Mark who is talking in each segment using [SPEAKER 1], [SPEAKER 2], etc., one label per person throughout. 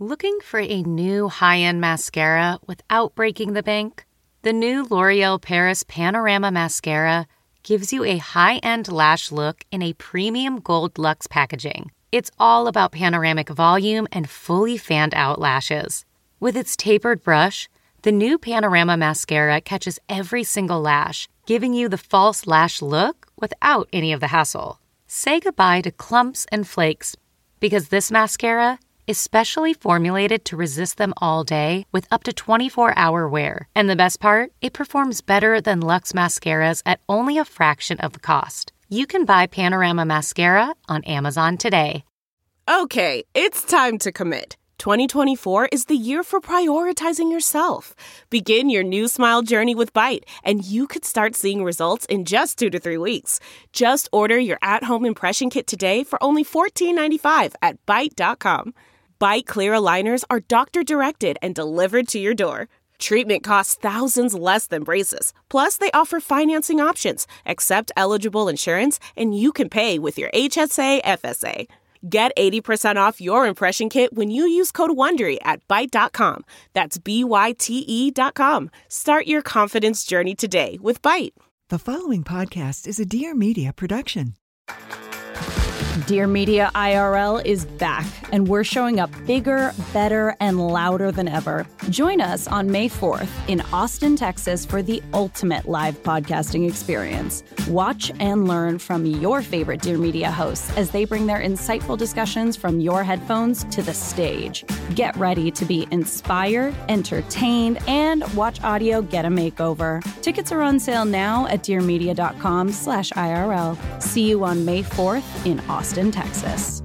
[SPEAKER 1] Looking for a new high-end mascara without breaking the bank? The new L'Oreal Paris Panorama Mascara gives you a high-end lash look in a premium gold luxe packaging. It's all about panoramic volume and fully fanned-out lashes. With its tapered brush, the new Panorama Mascara catches every single lash, giving you the false lash look without any of the hassle. Say goodbye to clumps and flakes, because this mascara is specially formulated to resist them all day with up to 24-hour wear. And the best part? It performs better than Luxe mascaras at only a fraction of the cost. You can buy Panorama Mascara on Amazon today.
[SPEAKER 2] Okay, it's time to commit. 2024 is the year for prioritizing yourself. Begin your new smile journey with Byte, and you could start seeing results in just 2 to 3 weeks. Just order your at-home impression kit today for only $14.95 at Byte.com. Byte Clear aligners are doctor-directed and delivered to your door. Treatment costs thousands less than braces. Plus, they offer financing options, accept eligible insurance, and you can pay with your HSA FSA. Get 80% off your impression kit when you use code WONDERY at Byte.com. That's BYTE.com. Start your confidence journey today with Byte.
[SPEAKER 3] The following podcast is a Dear Media production.
[SPEAKER 4] Dear Media IRL is back, and we're showing up bigger, better, and louder than ever. Join us on May 4th in Austin, Texas for the ultimate live podcasting experience. Watch and learn from your favorite Dear Media hosts as they bring their insightful discussions from your headphones to the stage. Get ready to be inspired, entertained, and watch audio get a makeover. Tickets are on sale now at dearmedia.com/IRL. See you on May 4th in Austin, Texas.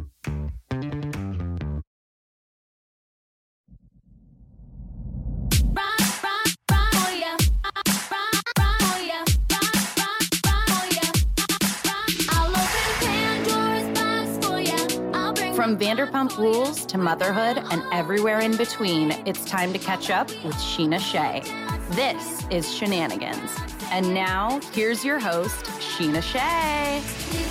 [SPEAKER 4] From Vanderpump Rules to motherhood and everywhere in between, it's time to catch up with Sheena Shea. This is Shenanigans. And now, here's your host, Sheena Shea.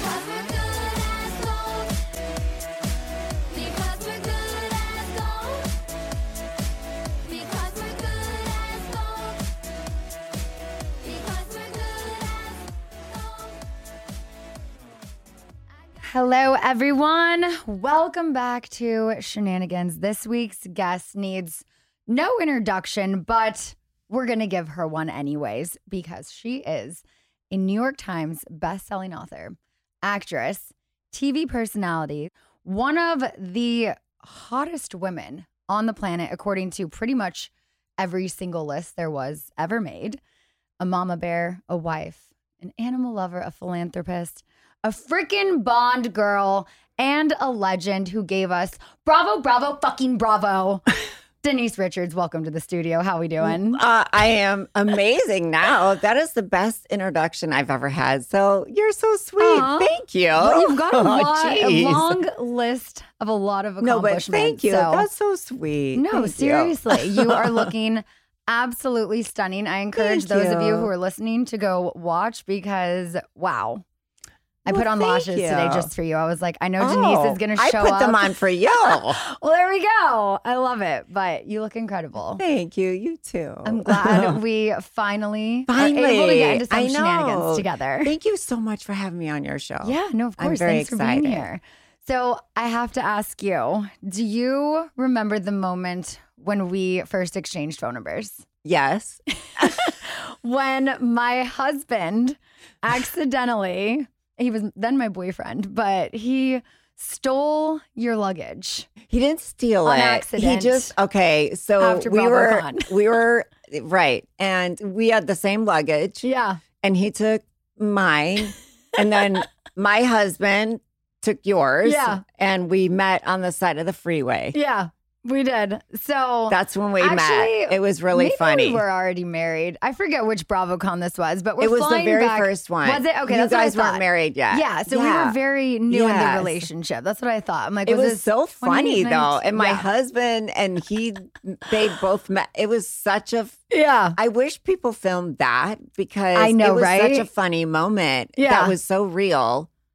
[SPEAKER 5] Hello, everyone. Welcome back to Shenanigans. This week's guest needs no introduction, but we're going to give her one anyways because she is a New York Times bestselling author, actress, TV personality, one of the hottest women on the planet, according to pretty much every single list there was ever made, a mama bear, a wife, an animal lover, a philanthropist, a freaking Bond girl, and a legend who gave us bravo, bravo, fucking bravo. Denise Richards, welcome to the studio. How we doing?
[SPEAKER 6] I am amazing now. That is the best introduction I've ever had. So you're so sweet.
[SPEAKER 5] Aww.
[SPEAKER 6] Thank you.
[SPEAKER 5] Well, you've got a
[SPEAKER 6] geez.
[SPEAKER 5] long list of a lot of
[SPEAKER 6] No,
[SPEAKER 5] accomplishments.
[SPEAKER 6] but thank you.
[SPEAKER 5] So.
[SPEAKER 6] That's so sweet.
[SPEAKER 5] No,
[SPEAKER 6] Thank
[SPEAKER 5] seriously. You are looking absolutely stunning. I encourage
[SPEAKER 6] Thank
[SPEAKER 5] those of you
[SPEAKER 6] you.
[SPEAKER 5] who are listening to go watch because, wow. I
[SPEAKER 6] Well,
[SPEAKER 5] put on
[SPEAKER 6] thank
[SPEAKER 5] lashes
[SPEAKER 6] you.
[SPEAKER 5] today just for you. I was like, I know Denise is going to show up.
[SPEAKER 6] I put them on for you.
[SPEAKER 5] Well, there we go. I love it. But you look incredible.
[SPEAKER 6] Thank you. You too.
[SPEAKER 5] I'm glad we finally are able to get into some
[SPEAKER 6] I know.
[SPEAKER 5] shenanigans together.
[SPEAKER 6] Thank you so much for having me on your show.
[SPEAKER 5] Yeah, no, of
[SPEAKER 6] I'm
[SPEAKER 5] course.
[SPEAKER 6] very
[SPEAKER 5] Thanks for being
[SPEAKER 6] excited.
[SPEAKER 5] here. So I have to ask you, do you remember the moment when we first exchanged phone numbers?
[SPEAKER 6] Yes.
[SPEAKER 5] When my husband accidentally, he was then my boyfriend, but he stole your luggage.
[SPEAKER 6] He didn't steal
[SPEAKER 5] On
[SPEAKER 6] it.
[SPEAKER 5] accident.
[SPEAKER 6] He just so
[SPEAKER 5] After
[SPEAKER 6] we were
[SPEAKER 5] BravoCon.
[SPEAKER 6] we were right, and we had the same luggage.
[SPEAKER 5] Yeah.
[SPEAKER 6] And he took mine, and then my husband took yours.
[SPEAKER 5] Yeah.
[SPEAKER 6] And we met on the side of the freeway.
[SPEAKER 5] Yeah, we did. So
[SPEAKER 6] That's when we
[SPEAKER 5] actually,
[SPEAKER 6] met. It was really
[SPEAKER 5] maybe
[SPEAKER 6] funny.
[SPEAKER 5] we were already married. I forget which BravoCon this was, but we're
[SPEAKER 6] It was the
[SPEAKER 5] flying
[SPEAKER 6] very
[SPEAKER 5] back.
[SPEAKER 6] first one.
[SPEAKER 5] Was it? Okay,
[SPEAKER 6] you
[SPEAKER 5] that's what I
[SPEAKER 6] guys weren't
[SPEAKER 5] thought.
[SPEAKER 6] married yet.
[SPEAKER 5] Yeah, so we were very new in the
[SPEAKER 6] Yes.
[SPEAKER 5] relationship. That's what I thought. I'm like,
[SPEAKER 6] It was
[SPEAKER 5] this
[SPEAKER 6] so funny
[SPEAKER 5] 2019?
[SPEAKER 6] though. And my
[SPEAKER 5] Yeah.
[SPEAKER 6] husband and they both met. It was such a.
[SPEAKER 5] Yeah.
[SPEAKER 6] I wish people filmed that because
[SPEAKER 5] I know,
[SPEAKER 6] it was
[SPEAKER 5] right?
[SPEAKER 6] such a funny moment.
[SPEAKER 5] Yeah.
[SPEAKER 6] That was so real.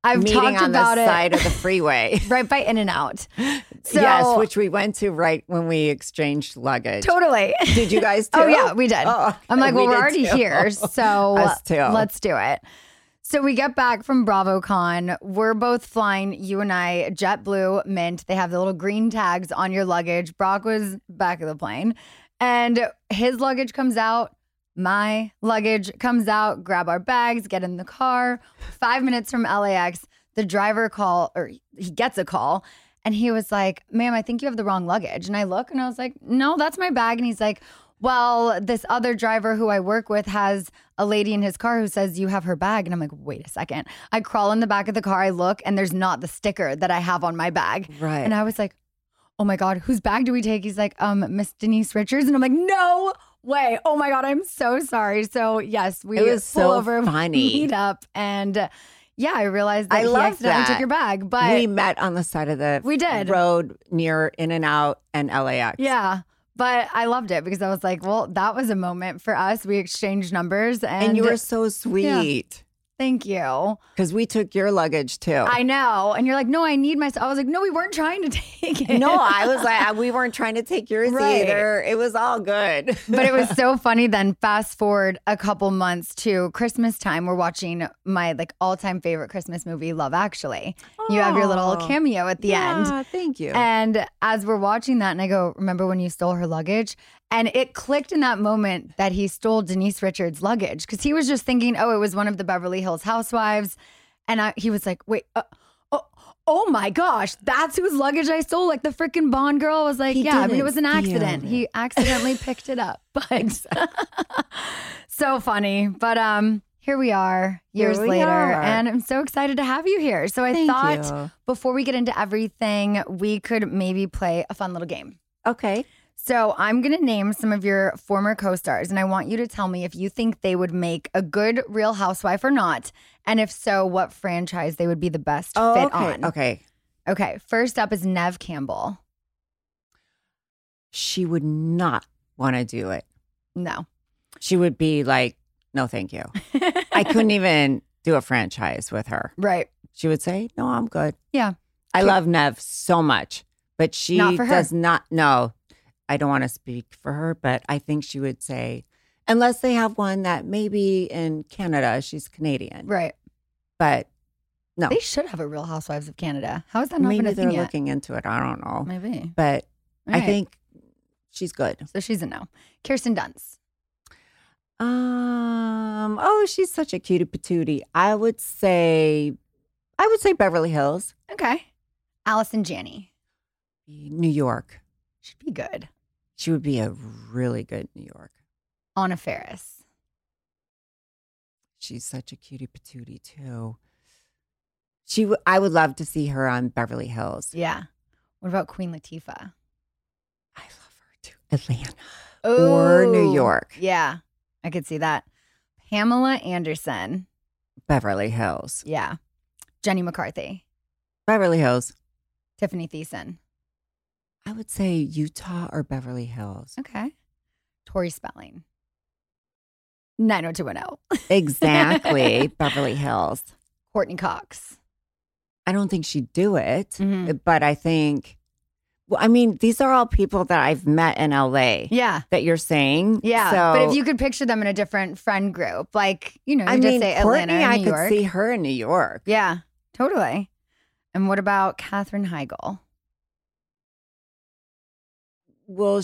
[SPEAKER 5] I've
[SPEAKER 6] meeting
[SPEAKER 5] talked
[SPEAKER 6] on
[SPEAKER 5] about
[SPEAKER 6] the
[SPEAKER 5] it
[SPEAKER 6] side of the freeway.
[SPEAKER 5] right by In-N-Out. So,
[SPEAKER 6] Yes, which we went to right when we exchanged luggage.
[SPEAKER 5] totally.
[SPEAKER 6] Did you guys too?
[SPEAKER 5] Oh, yeah, we did.
[SPEAKER 6] Oh,
[SPEAKER 5] I'm like, well,
[SPEAKER 6] we
[SPEAKER 5] we're
[SPEAKER 6] did
[SPEAKER 5] already
[SPEAKER 6] too.
[SPEAKER 5] here, so
[SPEAKER 6] Us too.
[SPEAKER 5] let's do it. So we get back from BravoCon. We're both flying, you and I, JetBlue, Mint. They have the little green tags on your luggage. Brock was back of the plane. And his luggage comes out. My luggage comes out. Grab our bags, get in the car. 5 minutes from LAX, the driver he gets a call. And he was like, ma'am, I think you have the wrong luggage. And I look and I was like, no, that's my bag. And he's like, well, this other driver who I work with has a lady in his car who says you have her bag. And I'm like, wait a second. I crawl in the back of the car. I look and there's not the sticker that I have on my bag.
[SPEAKER 6] Right.
[SPEAKER 5] And I was like, oh my God, whose bag do we take? He's like, Miss Denise Richards. And I'm like, no way. Oh my God, I'm so sorry. So yes, we
[SPEAKER 6] It was
[SPEAKER 5] pull
[SPEAKER 6] so
[SPEAKER 5] over,
[SPEAKER 6] funny.
[SPEAKER 5] meet up. And yeah, I realized that
[SPEAKER 6] I
[SPEAKER 5] he
[SPEAKER 6] love
[SPEAKER 5] accidentally
[SPEAKER 6] that.
[SPEAKER 5] took your bag. But
[SPEAKER 6] We met on the side of the
[SPEAKER 5] We did.
[SPEAKER 6] road near In-N-Out and LAX.
[SPEAKER 5] yeah. But I loved it because I was like, well, that was a moment for us. We exchanged numbers
[SPEAKER 6] And you were so sweet
[SPEAKER 5] thank you.
[SPEAKER 6] because we took your luggage too.
[SPEAKER 5] I know. And you're like, no, I need my stuff. I was like, no, we weren't trying to take it.
[SPEAKER 6] No, I was like, we weren't trying to take yours
[SPEAKER 5] Right.
[SPEAKER 6] either. It was all good.
[SPEAKER 5] But it was so funny. Then fast forward a couple months to Christmas time. We're watching my all-time favorite Christmas movie, Love Actually. You have your little
[SPEAKER 6] Aw.
[SPEAKER 5] cameo at the end.
[SPEAKER 6] Yeah, thank you.
[SPEAKER 5] And as we're watching that, and I go, remember when you stole her luggage? And it clicked in that moment that he stole Denise Richards' luggage because he was just thinking, oh, it was one of the Beverly Hills housewives. And he was like, wait, oh my gosh, that's whose luggage I stole. Like the freaking Bond girl was like,
[SPEAKER 6] He
[SPEAKER 5] yeah, I mean,
[SPEAKER 6] didn't
[SPEAKER 5] it was an
[SPEAKER 6] steal
[SPEAKER 5] accident.
[SPEAKER 6] it.
[SPEAKER 5] He accidentally picked it up. But so funny. But here we are years
[SPEAKER 6] Here we
[SPEAKER 5] later.
[SPEAKER 6] are.
[SPEAKER 5] And I'm so excited to have you here. So I
[SPEAKER 6] Thank
[SPEAKER 5] thought
[SPEAKER 6] you.
[SPEAKER 5] before we get into everything, we could maybe play a fun little game.
[SPEAKER 6] Okay.
[SPEAKER 5] So I'm going to name some of your former co-stars, and I want you to tell me if you think they would make a good Real Housewife or not, and if so, what franchise they would be the best fit
[SPEAKER 6] okay.
[SPEAKER 5] on. Okay, first up is Neve Campbell.
[SPEAKER 6] She would not want to do it.
[SPEAKER 5] No.
[SPEAKER 6] She would be like, no, thank you. I couldn't even do a franchise with her.
[SPEAKER 5] Right.
[SPEAKER 6] She would say, no, I'm good.
[SPEAKER 5] Yeah.
[SPEAKER 6] I love Neve so much, but she
[SPEAKER 5] Not for her.
[SPEAKER 6] does not know. I don't want to speak for her, but I think she would say, unless they have one that maybe in Canada, she's Canadian.
[SPEAKER 5] Right.
[SPEAKER 6] But no,
[SPEAKER 5] They should have a Real Housewives of Canada. How has that not been
[SPEAKER 6] maybe
[SPEAKER 5] a
[SPEAKER 6] they're
[SPEAKER 5] thing yet?
[SPEAKER 6] looking into it. I don't know.
[SPEAKER 5] Maybe.
[SPEAKER 6] But
[SPEAKER 5] All
[SPEAKER 6] I
[SPEAKER 5] right.
[SPEAKER 6] think she's good.
[SPEAKER 5] So she's a no. Kirsten Dunst.
[SPEAKER 6] She's such a cutie patootie. I would say Beverly Hills,
[SPEAKER 5] Okay. Allison Janney.
[SPEAKER 6] New York.
[SPEAKER 5] Should be good.
[SPEAKER 6] She would be a really good New York.
[SPEAKER 5] Anna Faris.
[SPEAKER 6] She's such a cutie patootie too. I would love to see her on Beverly Hills.
[SPEAKER 5] Yeah. What about Queen Latifah?
[SPEAKER 6] I love her too. Atlanta or New
[SPEAKER 5] Ooh.
[SPEAKER 6] York.
[SPEAKER 5] Yeah. I could see that. Pamela Anderson.
[SPEAKER 6] Beverly Hills.
[SPEAKER 5] Yeah. Jenny McCarthy.
[SPEAKER 6] Beverly Hills.
[SPEAKER 5] Tiffany Thiessen.
[SPEAKER 6] I would say Utah or Beverly Hills.
[SPEAKER 5] Okay. Tori Spelling. 90210.
[SPEAKER 6] Exactly. Beverly Hills.
[SPEAKER 5] Courtney Cox.
[SPEAKER 6] I don't think she'd do it,
[SPEAKER 5] Mhm.
[SPEAKER 6] but I think, well, I mean, these are all people that I've met in LA
[SPEAKER 5] Yeah.
[SPEAKER 6] that you're saying.
[SPEAKER 5] Yeah.
[SPEAKER 6] So,
[SPEAKER 5] But if you could picture them in a different friend group, like, you
[SPEAKER 6] I
[SPEAKER 5] just
[SPEAKER 6] mean,
[SPEAKER 5] say
[SPEAKER 6] Courtney,
[SPEAKER 5] Atlanta
[SPEAKER 6] I
[SPEAKER 5] and New
[SPEAKER 6] could
[SPEAKER 5] York.
[SPEAKER 6] see her in New York.
[SPEAKER 5] Yeah, totally. And what about Katherine Heigl?
[SPEAKER 6] Well,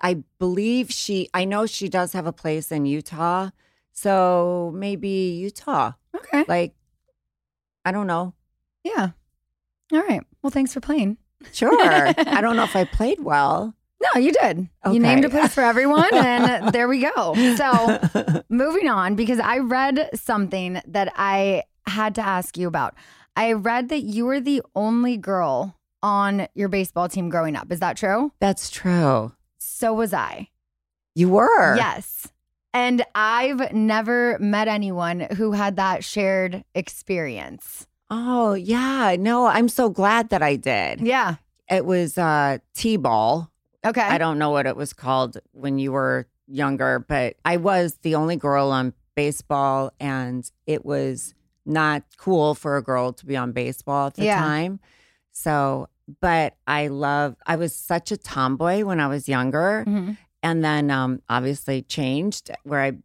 [SPEAKER 6] I know she does have a place in Utah. So maybe Utah.
[SPEAKER 5] Okay.
[SPEAKER 6] Like, I don't know.
[SPEAKER 5] Yeah. All right. Well, thanks for playing.
[SPEAKER 6] Sure. I don't know if I played well.
[SPEAKER 5] No, you did.
[SPEAKER 6] Okay.
[SPEAKER 5] You named a place for everyone, and there we go. So, moving on, because I read something that I had to ask you about. I read that you were the only girl on your baseball team growing up. Is that true?
[SPEAKER 6] That's true.
[SPEAKER 5] So was I.
[SPEAKER 6] You were.
[SPEAKER 5] Yes. And I've never met anyone who had that shared experience.
[SPEAKER 6] Oh, yeah. No, I'm so glad that I did.
[SPEAKER 5] Yeah.
[SPEAKER 6] It was T-ball.
[SPEAKER 5] Okay.
[SPEAKER 6] I don't know what it was called when you were younger, but I was the only girl on baseball, and it was not cool for a girl to be on baseball at the time. So, but I was such a tomboy when I was younger. And then obviously changed where I,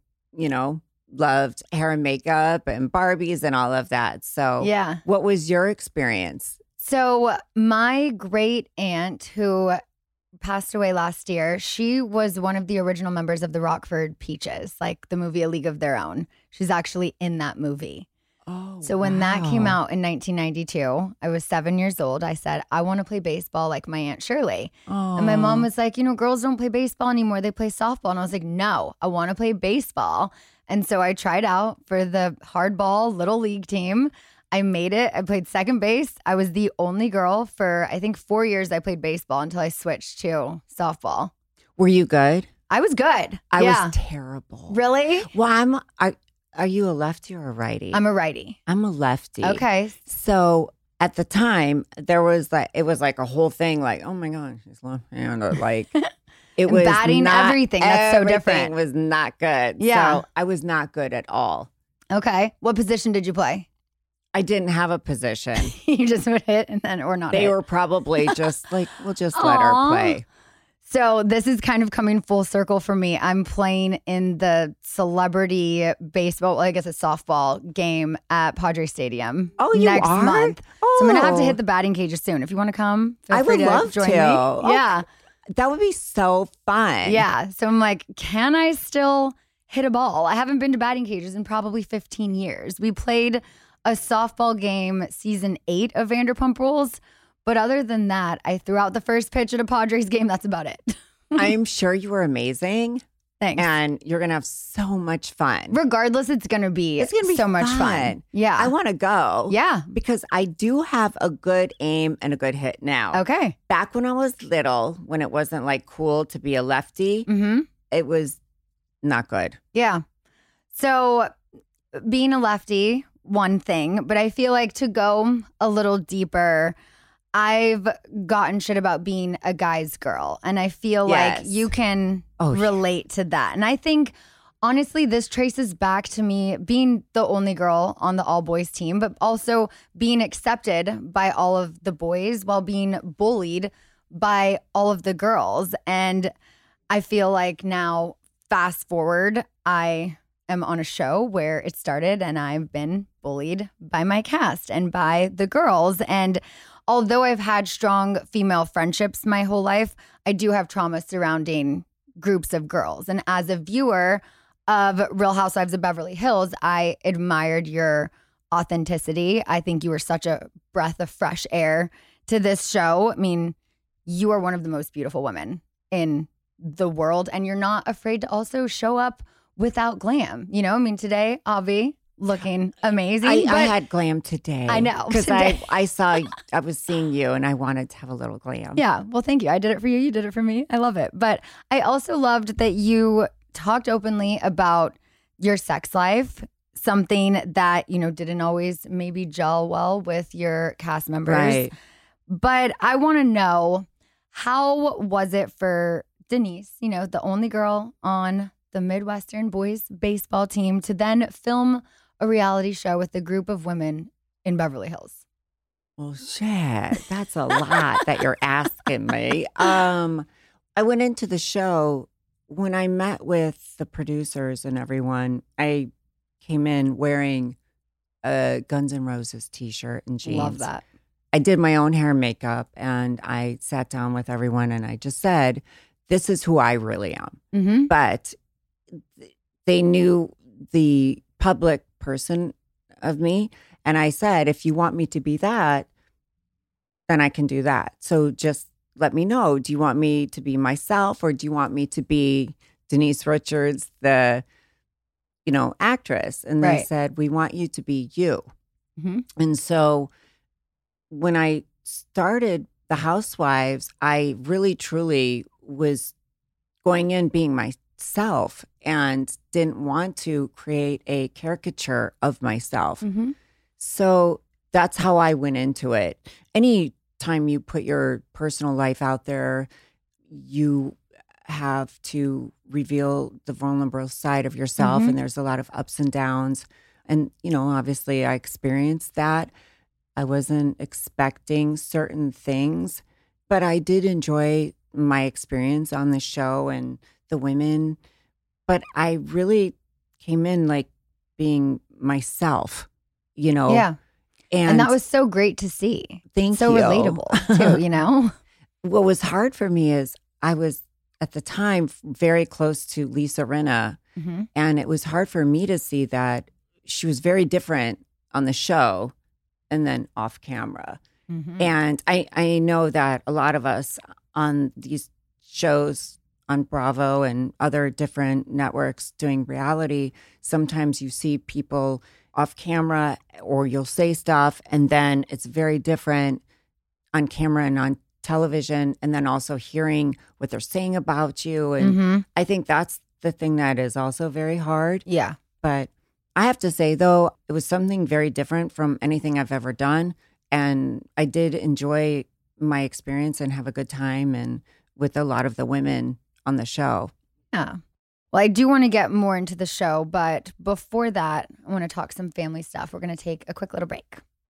[SPEAKER 6] loved hair and makeup and Barbies and all of that. So what was your experience?
[SPEAKER 5] So my great aunt who passed away last year, she was one of the original members of the Rockford Peaches, like the movie A League of Their Own. She's actually in that movie.
[SPEAKER 6] Oh,
[SPEAKER 5] so when that came out in 1992, I was 7 years old. I said, I want to play baseball like my Aunt Shirley. And my mom was like, girls don't play baseball anymore. They play softball. And I was like, no, I want to play baseball. And so I tried out for the hardball little league team. I made it. I played second base. I was the only girl for, I think, 4 years I played baseball until I switched to softball.
[SPEAKER 6] Were you good?
[SPEAKER 5] I was good.
[SPEAKER 6] I was terrible.
[SPEAKER 5] Really?
[SPEAKER 6] Well, are you a lefty or a righty?
[SPEAKER 5] I'm a righty.
[SPEAKER 6] I'm a lefty.
[SPEAKER 5] Okay.
[SPEAKER 6] So at the time, it was like a whole thing like, oh my gosh, she's left-handed. Like it was
[SPEAKER 5] batting everything. That's so different.
[SPEAKER 6] Everything was not good.
[SPEAKER 5] Yeah.
[SPEAKER 6] So I was not good at all.
[SPEAKER 5] Okay. What position did you play?
[SPEAKER 6] I didn't have a position.
[SPEAKER 5] You just would hit and then or not
[SPEAKER 6] They
[SPEAKER 5] hit.
[SPEAKER 6] were probably just like, we'll just let her play.
[SPEAKER 5] So this is kind of coming full circle for me. I'm playing in the celebrity baseball, well, I guess a softball game at Padre Stadium.
[SPEAKER 6] Oh, you
[SPEAKER 5] next
[SPEAKER 6] are?
[SPEAKER 5] month.
[SPEAKER 6] Oh.
[SPEAKER 5] So I'm gonna have to hit the batting cages soon. If you want to come, feel free
[SPEAKER 6] would love
[SPEAKER 5] join
[SPEAKER 6] to.
[SPEAKER 5] me.
[SPEAKER 6] Oh,
[SPEAKER 5] Yeah,
[SPEAKER 6] that would be so fun.
[SPEAKER 5] yeah. So I'm like, can I still hit a ball? I haven't been to batting cages in probably 15 years. We played a softball game season 8 of Vanderpump Rules. But other than that, I threw out the first pitch at a Padres game. That's about it.
[SPEAKER 6] I'm sure you were amazing.
[SPEAKER 5] Thanks.
[SPEAKER 6] And you're going to have so much fun.
[SPEAKER 5] Regardless, it's going to be so much fun. Yeah.
[SPEAKER 6] I want to go.
[SPEAKER 5] Yeah.
[SPEAKER 6] Because I do have a good aim and a good hit now.
[SPEAKER 5] Okay.
[SPEAKER 6] Back when I was little, when it wasn't like cool to be a lefty, it was not good.
[SPEAKER 5] Yeah. So being a lefty, one thing, but I feel like to go a little deeper, I've gotten shit about being a guy's girl. And I feel like you can relate to that. And I think, honestly, this traces back to me being the only girl on the all boys team, but also being accepted by all of the boys while being bullied by all of the girls. And I feel like now, fast forward, I am on a show where it started and I've been bullied by my cast and by the girls. And although I've had strong female friendships my whole life, I do have trauma surrounding groups of girls. And as a viewer of Real Housewives of Beverly Hills, I admired your authenticity. I think you were such a breath of fresh air to this show. I mean, you are one of the most beautiful women in the world, and you're not afraid to also show up without glam. Today, Avi, looking amazing.
[SPEAKER 6] I had glam today.
[SPEAKER 5] I know.
[SPEAKER 6] Because I was seeing you and I wanted to have a little glam.
[SPEAKER 5] Yeah. Well, thank you. I did it for you. You did it for me. I love it. But I also loved that you talked openly about your sex life, something that, didn't always maybe gel well with your cast members.
[SPEAKER 6] Right.
[SPEAKER 5] But I want to know, how was it for Denise, the only girl on the Midwestern boys baseball team, to then film a reality show with a group of women in Beverly Hills?
[SPEAKER 6] Well, shit, that's a lot that you're asking me. I went into the show when I met with the producers and everyone. I came in wearing a Guns N' Roses t-shirt and jeans.
[SPEAKER 5] Love that.
[SPEAKER 6] I did my own hair and makeup, and I sat down with everyone and I just said, this is who I really am.
[SPEAKER 5] Mm-hmm.
[SPEAKER 6] But they knew the public person of me. And I said, if you want me to be that, then I can do that. So just let me know. Do you want me to be myself, or do you want me to be Denise Richards, the, actress? And they said, we want you to be you.
[SPEAKER 5] Mm-hmm.
[SPEAKER 6] And so when I started The Housewives, I really, truly was going in being myself and didn't want to create a caricature of myself.
[SPEAKER 5] Mm-hmm.
[SPEAKER 6] So that's how I went into it. Anytime you put your personal life out there, you have to reveal the vulnerable side of yourself.
[SPEAKER 5] Mm-hmm.
[SPEAKER 6] And there's a lot of ups and downs. And, obviously I experienced that. I wasn't expecting certain things, but I did enjoy my experience on the show and the women. But I really came in like being myself,
[SPEAKER 5] Yeah. And that was so great to see. So
[SPEAKER 6] you.
[SPEAKER 5] Relatable too,
[SPEAKER 6] What was hard for me is I was at the time very close to Lisa Rinna.
[SPEAKER 5] Mm-hmm.
[SPEAKER 6] And it was hard for me to see that she was very different on the show and then off camera.
[SPEAKER 5] Mm-hmm.
[SPEAKER 6] And I know that a lot of us on these shows on Bravo and other different networks doing reality, sometimes you see people off camera or you'll say stuff and then it's very different on camera and on television, and then also hearing what they're saying about you. And I think that's the thing that is also very hard.
[SPEAKER 5] Yeah.
[SPEAKER 6] But I have to say, though, it was something very different from anything I've ever done. And I did enjoy my experience and have a good time and with a lot of the women on the show.
[SPEAKER 5] Yeah. Well, I do want to get more into the show, but before that, I want to talk some family stuff. We're going to take a quick little break.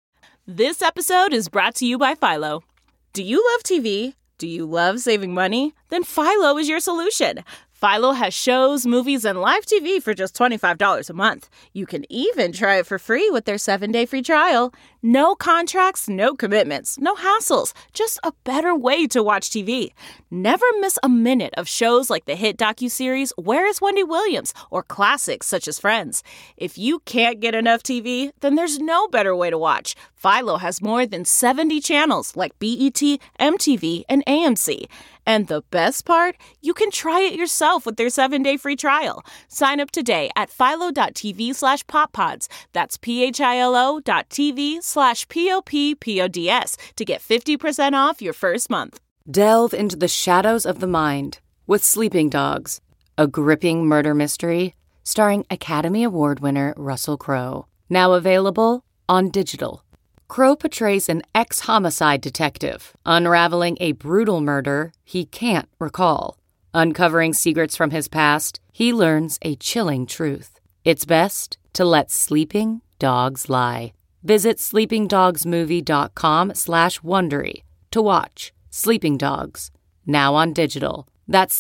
[SPEAKER 2] This episode is brought to you by Philo. Do you love TV? Do you love saving money? Then Philo is your solution. Philo has shows, movies, and live TV for just $25 a month. You can even try it for free with their 7-day free trial. No contracts, no commitments, no hassles. Just a better way to watch TV. Never miss a minute of shows like the hit docuseries Where is Wendy Williams? Or classics such as Friends. If you can't get enough TV, then there's no better way to watch. Philo has more than 70 channels like BET, MTV, and AMC. And the best part? You can try it yourself with their 7-day free trial. Sign up today at philo.tv/poppods. That's philo.tv/POPPODS to get 50% off your first month.
[SPEAKER 1] Delve into the shadows of the mind with Sleeping Dogs, a gripping murder mystery starring Academy Award winner Russell Crowe. Now available on digital. Crowe portrays an ex-homicide detective, unraveling a brutal murder he can't recall. Uncovering secrets from his past, he learns a chilling truth. It's best to let sleeping dogs lie. Visit sleepingdogsmovie.com/Wondery to watch Sleeping Dogs, now on digital. That's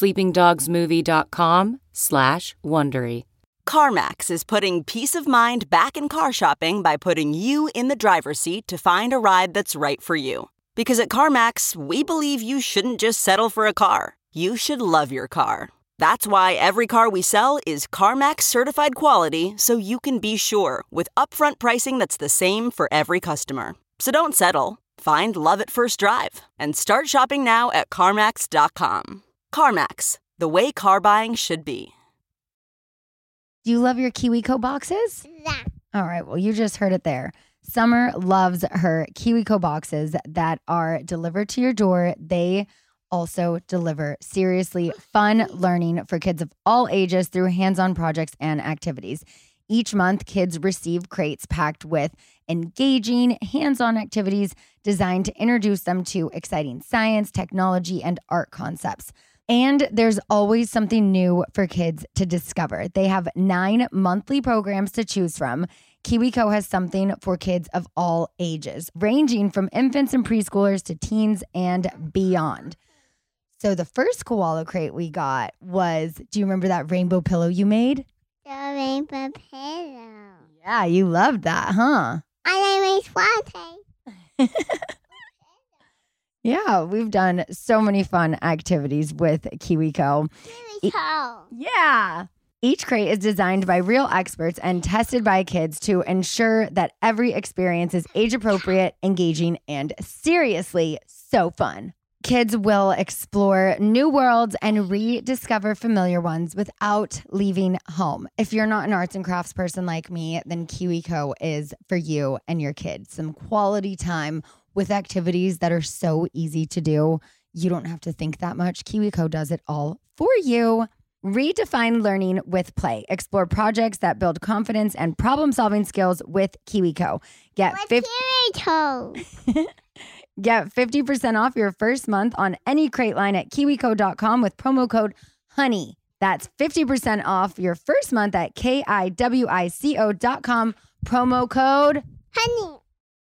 [SPEAKER 1] sleepingdogsmovie.com/Wondery.
[SPEAKER 7] CarMax is putting peace of mind back in car shopping by putting you in the driver's seat to find a ride that's right for you. Because at CarMax, we believe you shouldn't just settle for a car. You should love your car. That's why every car we sell is CarMax certified quality, so you can be sure with upfront pricing that's the same for every customer. So don't settle. Find love at first drive and start shopping now at CarMax.com. CarMax, the way car buying should be.
[SPEAKER 5] Do you love your KiwiCo boxes?
[SPEAKER 8] Yeah.
[SPEAKER 5] All right. Well, you just heard it there. Summer loves her KiwiCo boxes that are delivered to your door. They also deliver seriously fun learning for kids of all ages through hands-on projects and activities. Each month, kids receive crates packed with engaging hands-on activities designed to introduce them to exciting science, technology, and art concepts. And there's always something new for kids to discover. They have 9 monthly programs to choose from. KiwiCo has something for kids of all ages, ranging from infants and preschoolers to teens and beyond. So the first koala crate we got was, do you remember that rainbow pillow you made?
[SPEAKER 8] The rainbow pillow.
[SPEAKER 5] Yeah, you loved that, huh?
[SPEAKER 8] I like my
[SPEAKER 5] Yeah, we've done so many fun activities with KiwiCo. Yeah. Each crate is designed by real experts and tested by kids to ensure that every experience is age-appropriate, engaging, and seriously so fun. Kids will explore new worlds and rediscover familiar ones without leaving home. If you're not an arts and crafts person like me, then KiwiCo is for you and your kids. Some quality time with activities that are so easy to do. You don't have to think that much. KiwiCo does it all for you. Redefine learning with play. Explore projects that build confidence and problem-solving skills with KiwiCo. Get 50% off your first month on any crate line at kiwico.com with promo code HONEY. That's 50% off your first month at KIWICO.com, promo code
[SPEAKER 8] Honey.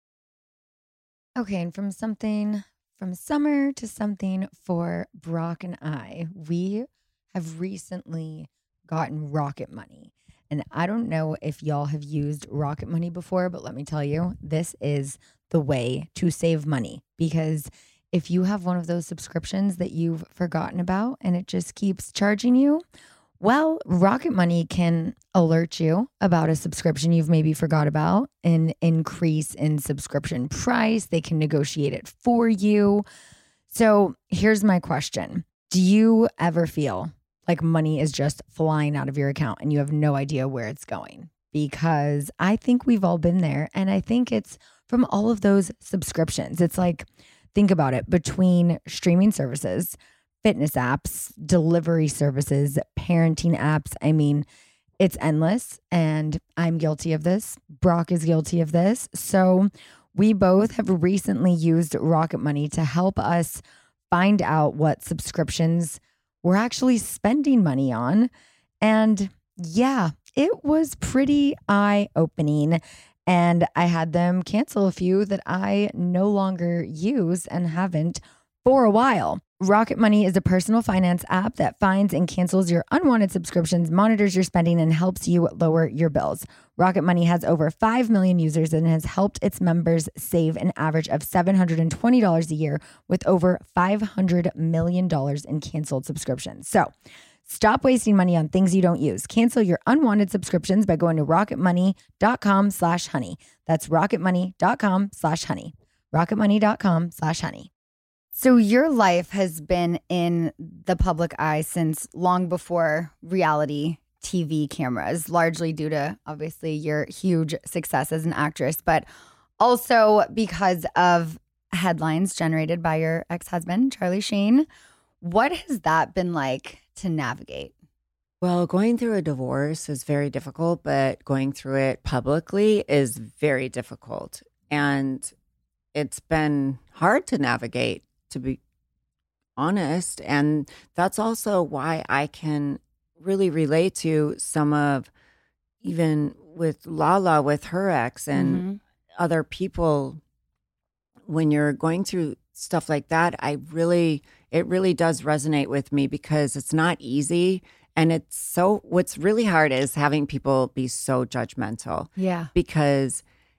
[SPEAKER 5] Okay, and from summer to something for Brock and I, we have recently gotten Rocket Money. And I don't know if y'all have used Rocket Money before, but let me tell you, this is the way to save money. Because if you have one of those subscriptions that you've forgotten about and it just keeps charging you, well, Rocket Money can alert you about a subscription you've maybe forgot about, an increase in subscription price. They can negotiate it for you. So here's my question. Do you ever feel like money is just flying out of your account and you have no idea where it's going? Because I think we've all been there. And I think it's from all of those subscriptions. It's like, think about it, between streaming services, fitness apps, delivery services, parenting apps. I mean, it's endless, and I'm guilty of this. Brock is guilty of this. So we both have recently used Rocket Money to help us find out what subscriptions we're actually spending money on. And yeah, it was pretty eye-opening. And I had them cancel a few that I no longer use and haven't for a while. Rocket Money is a personal finance app that finds and cancels your unwanted subscriptions, monitors your spending, and helps you lower your bills. Rocket Money has over 5 million users and has helped its members save an average of $720 a year with over $500 million in canceled subscriptions. So stop wasting money on things you don't use. Cancel your unwanted subscriptions by going to rocketmoney.com/honey. That's rocketmoney.com/honey. rocketmoney.com/honey. So your life has been in the public eye since long before reality TV cameras, largely due to obviously your huge success as an actress, but also because of headlines generated by your ex-husband, Charlie Sheen. What has that been like to navigate?
[SPEAKER 6] Well, going through a divorce is very difficult, but going through it publicly is very difficult. And it's been hard to navigate, to be honest. And that's also why I can really relate to some of, even with Lala, with her ex and other people, when you're going through stuff like that, it really does resonate with me because it's not easy. And what's really hard is having people be so judgmental.
[SPEAKER 5] Yeah.
[SPEAKER 6] Because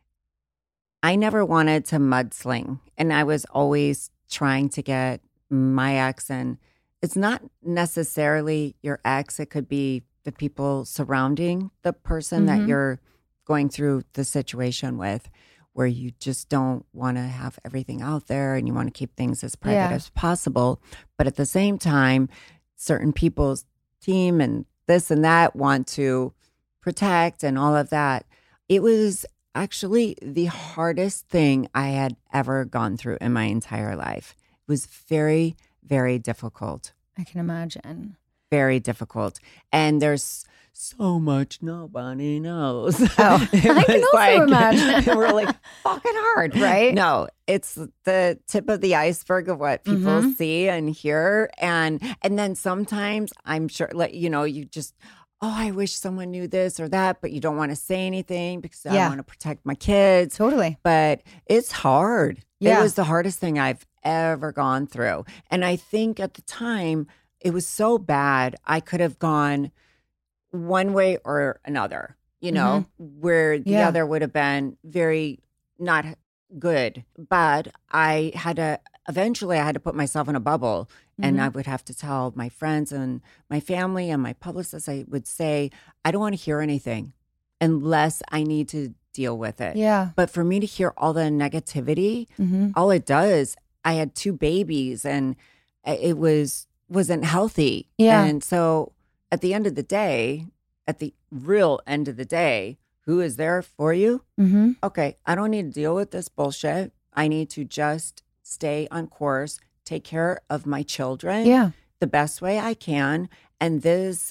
[SPEAKER 6] I never wanted to mudsling, and I was always trying to get my ex, and it's not necessarily your ex. It could be the people surrounding the person that you're going through the situation with, where you just don't want to have everything out there and you want to keep things as private as possible. But at the same time, certain people's team and this and that want to protect and all of that. It was actually the hardest thing I had ever gone through in my entire life. It was very, very difficult.
[SPEAKER 5] I can imagine.
[SPEAKER 6] Very difficult. And there's so much nobody knows.
[SPEAKER 5] Oh, I can also imagine.
[SPEAKER 6] Really fucking hard,
[SPEAKER 5] right?
[SPEAKER 6] No, it's the tip of the iceberg of what people see and hear. And then sometimes I'm sure, like, you just, I wish someone knew this or that, but you don't want to say anything because I want to protect my kids.
[SPEAKER 5] Totally.
[SPEAKER 6] But it's hard.
[SPEAKER 5] Yeah.
[SPEAKER 6] It was the hardest thing I've ever gone through. And I think at the time, it was so bad, I could have gone one way or another, where the other would have been very not good. But eventually I had to put myself in a bubble, and I would have to tell my friends and my family and my publicist, I would say, I don't want to hear anything unless I need to deal with it.
[SPEAKER 5] Yeah.
[SPEAKER 6] But for me to hear all the negativity, all it does, I had 2 babies and it wasn't healthy.
[SPEAKER 5] Yeah.
[SPEAKER 6] And so at the end of the day, at the real end of the day, who is there for you? Okay, I don't need to deal with this bullshit. I need to just stay on course, take care of my children the best way I can. And this,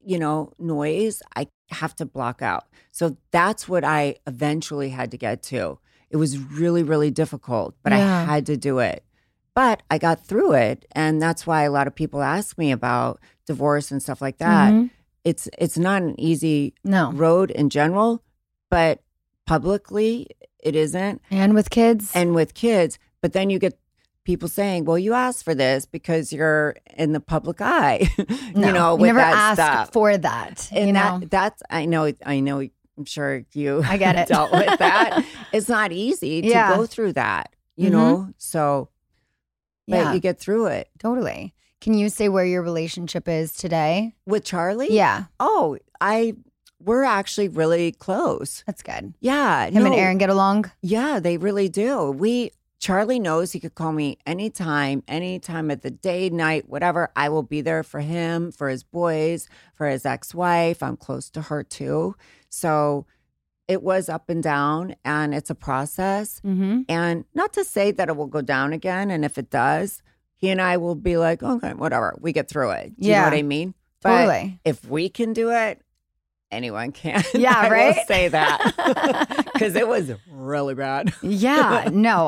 [SPEAKER 6] noise, I have to block out. So that's what I eventually had to get to. It was really, really difficult, but I had to do it. But I got through it. And that's why a lot of people ask me about divorce and stuff like that.
[SPEAKER 5] Mhm.
[SPEAKER 6] It's not an easy
[SPEAKER 5] No.
[SPEAKER 6] road in general, but publicly it isn't.
[SPEAKER 5] And with kids.
[SPEAKER 6] And with kids. But then you get people saying, well, you asked for this because you're in the public eye,
[SPEAKER 5] No,
[SPEAKER 6] you know,
[SPEAKER 5] you
[SPEAKER 6] with
[SPEAKER 5] never
[SPEAKER 6] that
[SPEAKER 5] ask
[SPEAKER 6] stuff.
[SPEAKER 5] for that.
[SPEAKER 6] And
[SPEAKER 5] you know?
[SPEAKER 6] that's, I know, I'm sure you
[SPEAKER 5] I get it.
[SPEAKER 6] dealt with that. It's not easy to
[SPEAKER 5] Yeah.
[SPEAKER 6] go through that, you
[SPEAKER 5] Mhm.
[SPEAKER 6] know? So, but
[SPEAKER 5] Yeah.
[SPEAKER 6] you get through it.
[SPEAKER 5] Totally. Can you say where your relationship is today?
[SPEAKER 6] With Charlie?
[SPEAKER 5] Yeah,
[SPEAKER 6] Oh, we're actually really close.
[SPEAKER 5] that's good.
[SPEAKER 6] Yeah.
[SPEAKER 5] Him and
[SPEAKER 6] no,
[SPEAKER 5] Aaron get along?
[SPEAKER 6] Yeah, they really do. Charlie knows he could call me any time of the day, night, whatever. I will be there for him, for his boys, for his ex-wife. I'm close to her too. So it was up and down, and it's a process.
[SPEAKER 5] Mm-hmm.
[SPEAKER 6] And not to say that it will go down again. And if it does, he and I will be like, okay, whatever. We get through it. Do you know
[SPEAKER 5] Yeah.
[SPEAKER 6] what I mean? But
[SPEAKER 5] Totally.
[SPEAKER 6] if we can do it, anyone can.
[SPEAKER 5] Yeah,
[SPEAKER 6] I
[SPEAKER 5] right?
[SPEAKER 6] will say that because it was really bad.
[SPEAKER 5] Yeah, no,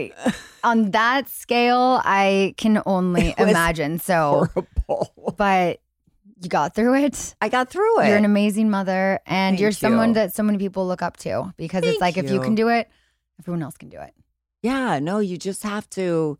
[SPEAKER 5] on that scale, I can only
[SPEAKER 6] It was
[SPEAKER 5] imagine. So,
[SPEAKER 6] Horrible.
[SPEAKER 5] but you got through it.
[SPEAKER 6] I got through it.
[SPEAKER 5] You're an amazing mother, and
[SPEAKER 6] Thank
[SPEAKER 5] you're someone
[SPEAKER 6] you.
[SPEAKER 5] that so many people look up to because it's
[SPEAKER 6] Thank
[SPEAKER 5] like if you
[SPEAKER 6] you.
[SPEAKER 5] can do it, everyone else can do it.
[SPEAKER 6] Yeah, no, you just have to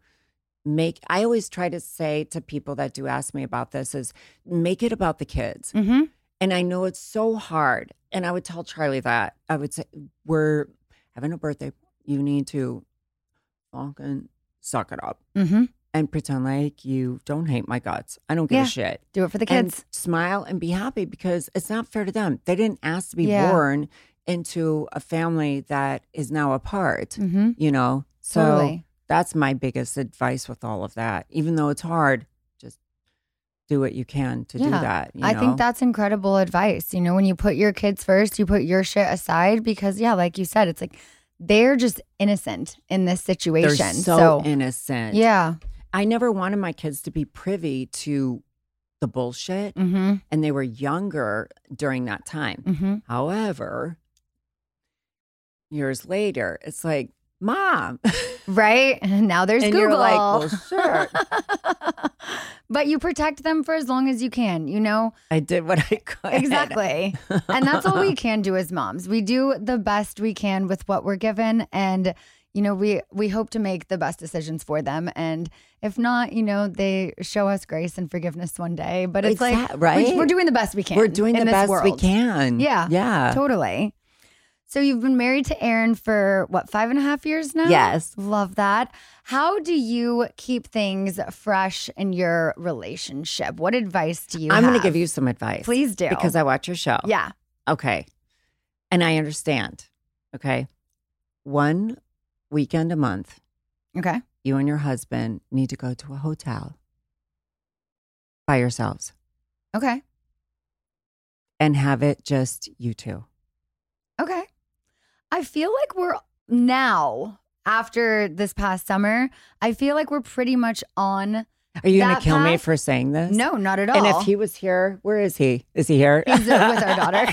[SPEAKER 6] I always try to say to people that do ask me about this is make it about the kids.
[SPEAKER 5] Mm-hmm.
[SPEAKER 6] And I know it's so hard. And I would tell Charlie that. I would say, we're having a birthday. You need to fucking suck it up
[SPEAKER 5] Mm-hmm.
[SPEAKER 6] and pretend like you don't hate my guts. I don't give
[SPEAKER 5] Yeah.
[SPEAKER 6] a shit.
[SPEAKER 5] Do it for the
[SPEAKER 6] And
[SPEAKER 5] kids.
[SPEAKER 6] smile and be happy because it's not fair to them. They didn't ask to be
[SPEAKER 5] Yeah.
[SPEAKER 6] born into a family that is now apart,
[SPEAKER 5] Mm-hmm.
[SPEAKER 6] you know? So
[SPEAKER 5] Totally.
[SPEAKER 6] that's my biggest advice with all of that. Even though it's hard, just do what you can to do
[SPEAKER 5] Yeah.
[SPEAKER 6] that. You
[SPEAKER 5] I
[SPEAKER 6] know?
[SPEAKER 5] think that's incredible advice. You know, when you put your kids first, you put your shit aside because, yeah, like you said, it's like they're just innocent in this
[SPEAKER 6] they're
[SPEAKER 5] situation.
[SPEAKER 6] so innocent.
[SPEAKER 5] yeah.
[SPEAKER 6] I never wanted my kids to be privy to the bullshit,
[SPEAKER 5] Mm-hmm.
[SPEAKER 6] and they were younger during that time.
[SPEAKER 5] Mm-hmm.
[SPEAKER 6] However, years later, it's like, Mom.
[SPEAKER 5] Right? And now there's
[SPEAKER 6] And
[SPEAKER 5] Google.
[SPEAKER 6] you're like, well, sure.
[SPEAKER 5] But you protect them for as long as you can, you know?
[SPEAKER 6] I did what I could.
[SPEAKER 5] Exactly. And that's all we can do as moms. We do the best we can with what we're given. And, you know, we hope to make the best decisions for them. And if not, you know, they show us grace and forgiveness one day. But it's like,
[SPEAKER 6] right?
[SPEAKER 5] we're doing the best we can.
[SPEAKER 6] We're doing
[SPEAKER 5] in
[SPEAKER 6] the
[SPEAKER 5] this
[SPEAKER 6] best we
[SPEAKER 5] world.
[SPEAKER 6] can.
[SPEAKER 5] Yeah.
[SPEAKER 6] Yeah.
[SPEAKER 5] Totally. So you've been married to Aaron for what, 5.5 years now?
[SPEAKER 6] Yes.
[SPEAKER 5] Love that. How do you keep things fresh in your relationship? What advice do you
[SPEAKER 6] I'm
[SPEAKER 5] have?
[SPEAKER 6] going to give you some advice.
[SPEAKER 5] Please do.
[SPEAKER 6] Because I watch your show.
[SPEAKER 5] Yeah.
[SPEAKER 6] Okay. And I understand. Okay. 1 weekend a month,
[SPEAKER 5] Okay.
[SPEAKER 6] you and your husband need to go to a hotel by yourselves
[SPEAKER 5] Okay.
[SPEAKER 6] and have it just you two.
[SPEAKER 5] Okay. I feel like we're now, after this past summer, I feel like we're pretty much on.
[SPEAKER 6] Are you going
[SPEAKER 5] that
[SPEAKER 6] to kill me
[SPEAKER 5] path?
[SPEAKER 6] for saying this?
[SPEAKER 5] No, not at all.
[SPEAKER 6] And if he was here, where is he? Is he here?
[SPEAKER 5] He's with our daughter.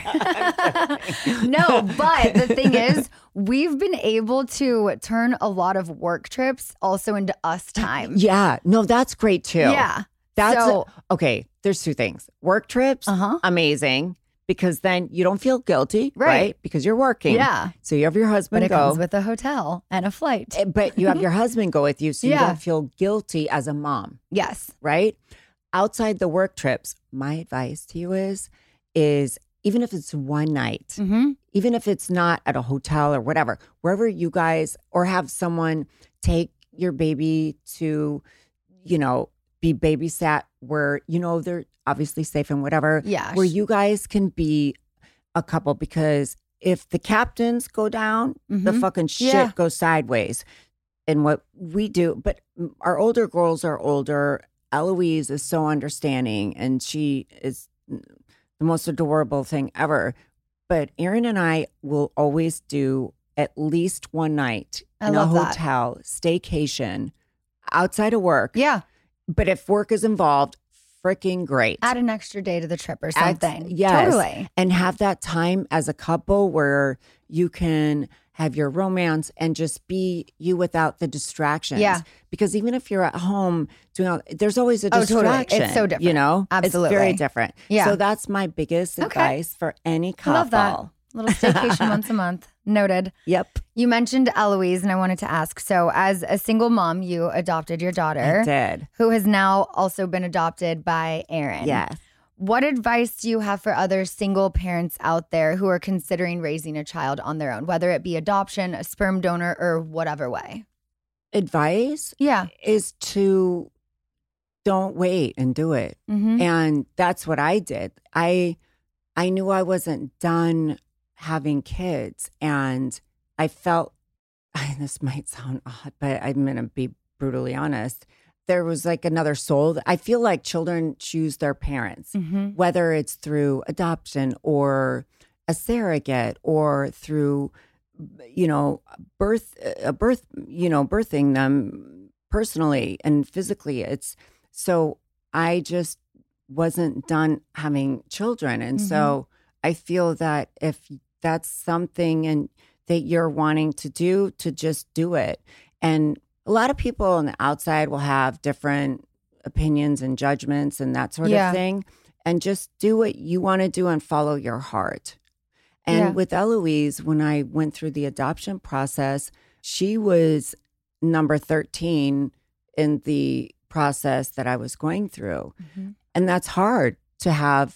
[SPEAKER 5] No, but the thing is, we've been able to turn a lot of work trips also into us time.
[SPEAKER 6] Yeah. No, that's great too.
[SPEAKER 5] Yeah.
[SPEAKER 6] That's
[SPEAKER 5] So-
[SPEAKER 6] okay. There's two things. Work trips,
[SPEAKER 5] Uh-huh.
[SPEAKER 6] amazing, because then you don't feel guilty,
[SPEAKER 5] Right.
[SPEAKER 6] right? Because you're working.
[SPEAKER 5] Yeah.
[SPEAKER 6] So you have your
[SPEAKER 5] But
[SPEAKER 6] husband
[SPEAKER 5] it
[SPEAKER 6] go.
[SPEAKER 5] comes with a hotel and a flight.
[SPEAKER 6] But you have your husband go with you, so you
[SPEAKER 5] Yeah.
[SPEAKER 6] don't feel guilty as a mom,
[SPEAKER 5] Yes.
[SPEAKER 6] right? Outside the work trips, my advice to you is even if it's one night,
[SPEAKER 5] Mm-hmm.
[SPEAKER 6] even if it's not at a hotel or whatever, wherever you guys, or have someone take your baby to, you know, be babysat where, you know, they're obviously safe and whatever.
[SPEAKER 5] Yeah.
[SPEAKER 6] Where you guys can be a couple, because if the captains go down, the
[SPEAKER 5] Mhm.
[SPEAKER 6] fucking shit
[SPEAKER 5] Yeah.
[SPEAKER 6] goes sideways. And what we do, but our older girls are older. Eloise is so understanding, and she is the most adorable thing ever. But Aaron and I will always do at least one night
[SPEAKER 5] I
[SPEAKER 6] in a
[SPEAKER 5] love that.
[SPEAKER 6] hotel staycation outside of work.
[SPEAKER 5] Yeah.
[SPEAKER 6] But if work is involved, freaking great.
[SPEAKER 5] Add an extra day to the trip or
[SPEAKER 6] Add-
[SPEAKER 5] something.
[SPEAKER 6] yes.
[SPEAKER 5] Totally.
[SPEAKER 6] And have that time as a couple where you can have your romance, and just be you without the distractions.
[SPEAKER 5] Yeah.
[SPEAKER 6] Because even if you're at home there's always a
[SPEAKER 5] totally.
[SPEAKER 6] distraction.
[SPEAKER 5] It's so different.
[SPEAKER 6] You know?
[SPEAKER 5] Absolutely.
[SPEAKER 6] It's very different.
[SPEAKER 5] Yeah.
[SPEAKER 6] So that's my biggest advice for any couple.
[SPEAKER 5] I love that. Little staycation once a month. Noted.
[SPEAKER 6] Yep.
[SPEAKER 5] You mentioned Eloise, and I wanted to ask, so as a single mom, you adopted your daughter.
[SPEAKER 6] I did.
[SPEAKER 5] Who has now also been adopted by Aaron.
[SPEAKER 6] Yes.
[SPEAKER 5] What advice do you have for other single parents out there who are considering raising a child on their own, whether it be adoption, a sperm donor, or whatever way?
[SPEAKER 6] Advice
[SPEAKER 5] Yeah.
[SPEAKER 6] is to don't wait and do it.
[SPEAKER 5] Mm-hmm.
[SPEAKER 6] And that's what I did. I knew I wasn't done having kids, and I felt, this might sound odd, but I'm going to be brutally honest. There was like another soul. I feel like children choose their parents, whether it's through adoption or a surrogate or through, birthing them personally and physically. So I just wasn't done having children. And so I feel that if that's something and that you're wanting to do, to just do it. And a lot of people on the outside will have different opinions and judgments and that sort of thing. And just do what you want to do and follow your heart. And with Eloise, when I went through the adoption process, she was number 13 in the process that I was going through. And that's hard to have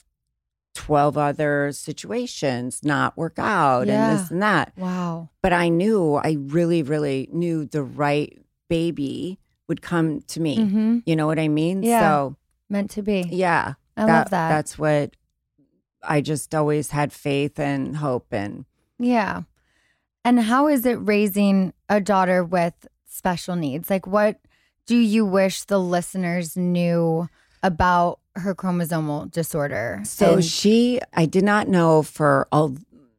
[SPEAKER 6] 12 other situations not work out and this and that.
[SPEAKER 5] Wow.
[SPEAKER 6] But I really, really knew the right baby would come to me. You know what I mean?
[SPEAKER 5] Yeah.
[SPEAKER 6] So
[SPEAKER 5] meant to be.
[SPEAKER 6] Yeah.
[SPEAKER 5] I love that.
[SPEAKER 6] That's what I just always had faith and hope in.
[SPEAKER 5] Yeah. And how is it raising a daughter with special needs? Like, what do you wish the listeners knew about her chromosomal disorder?
[SPEAKER 6] So I did not know for a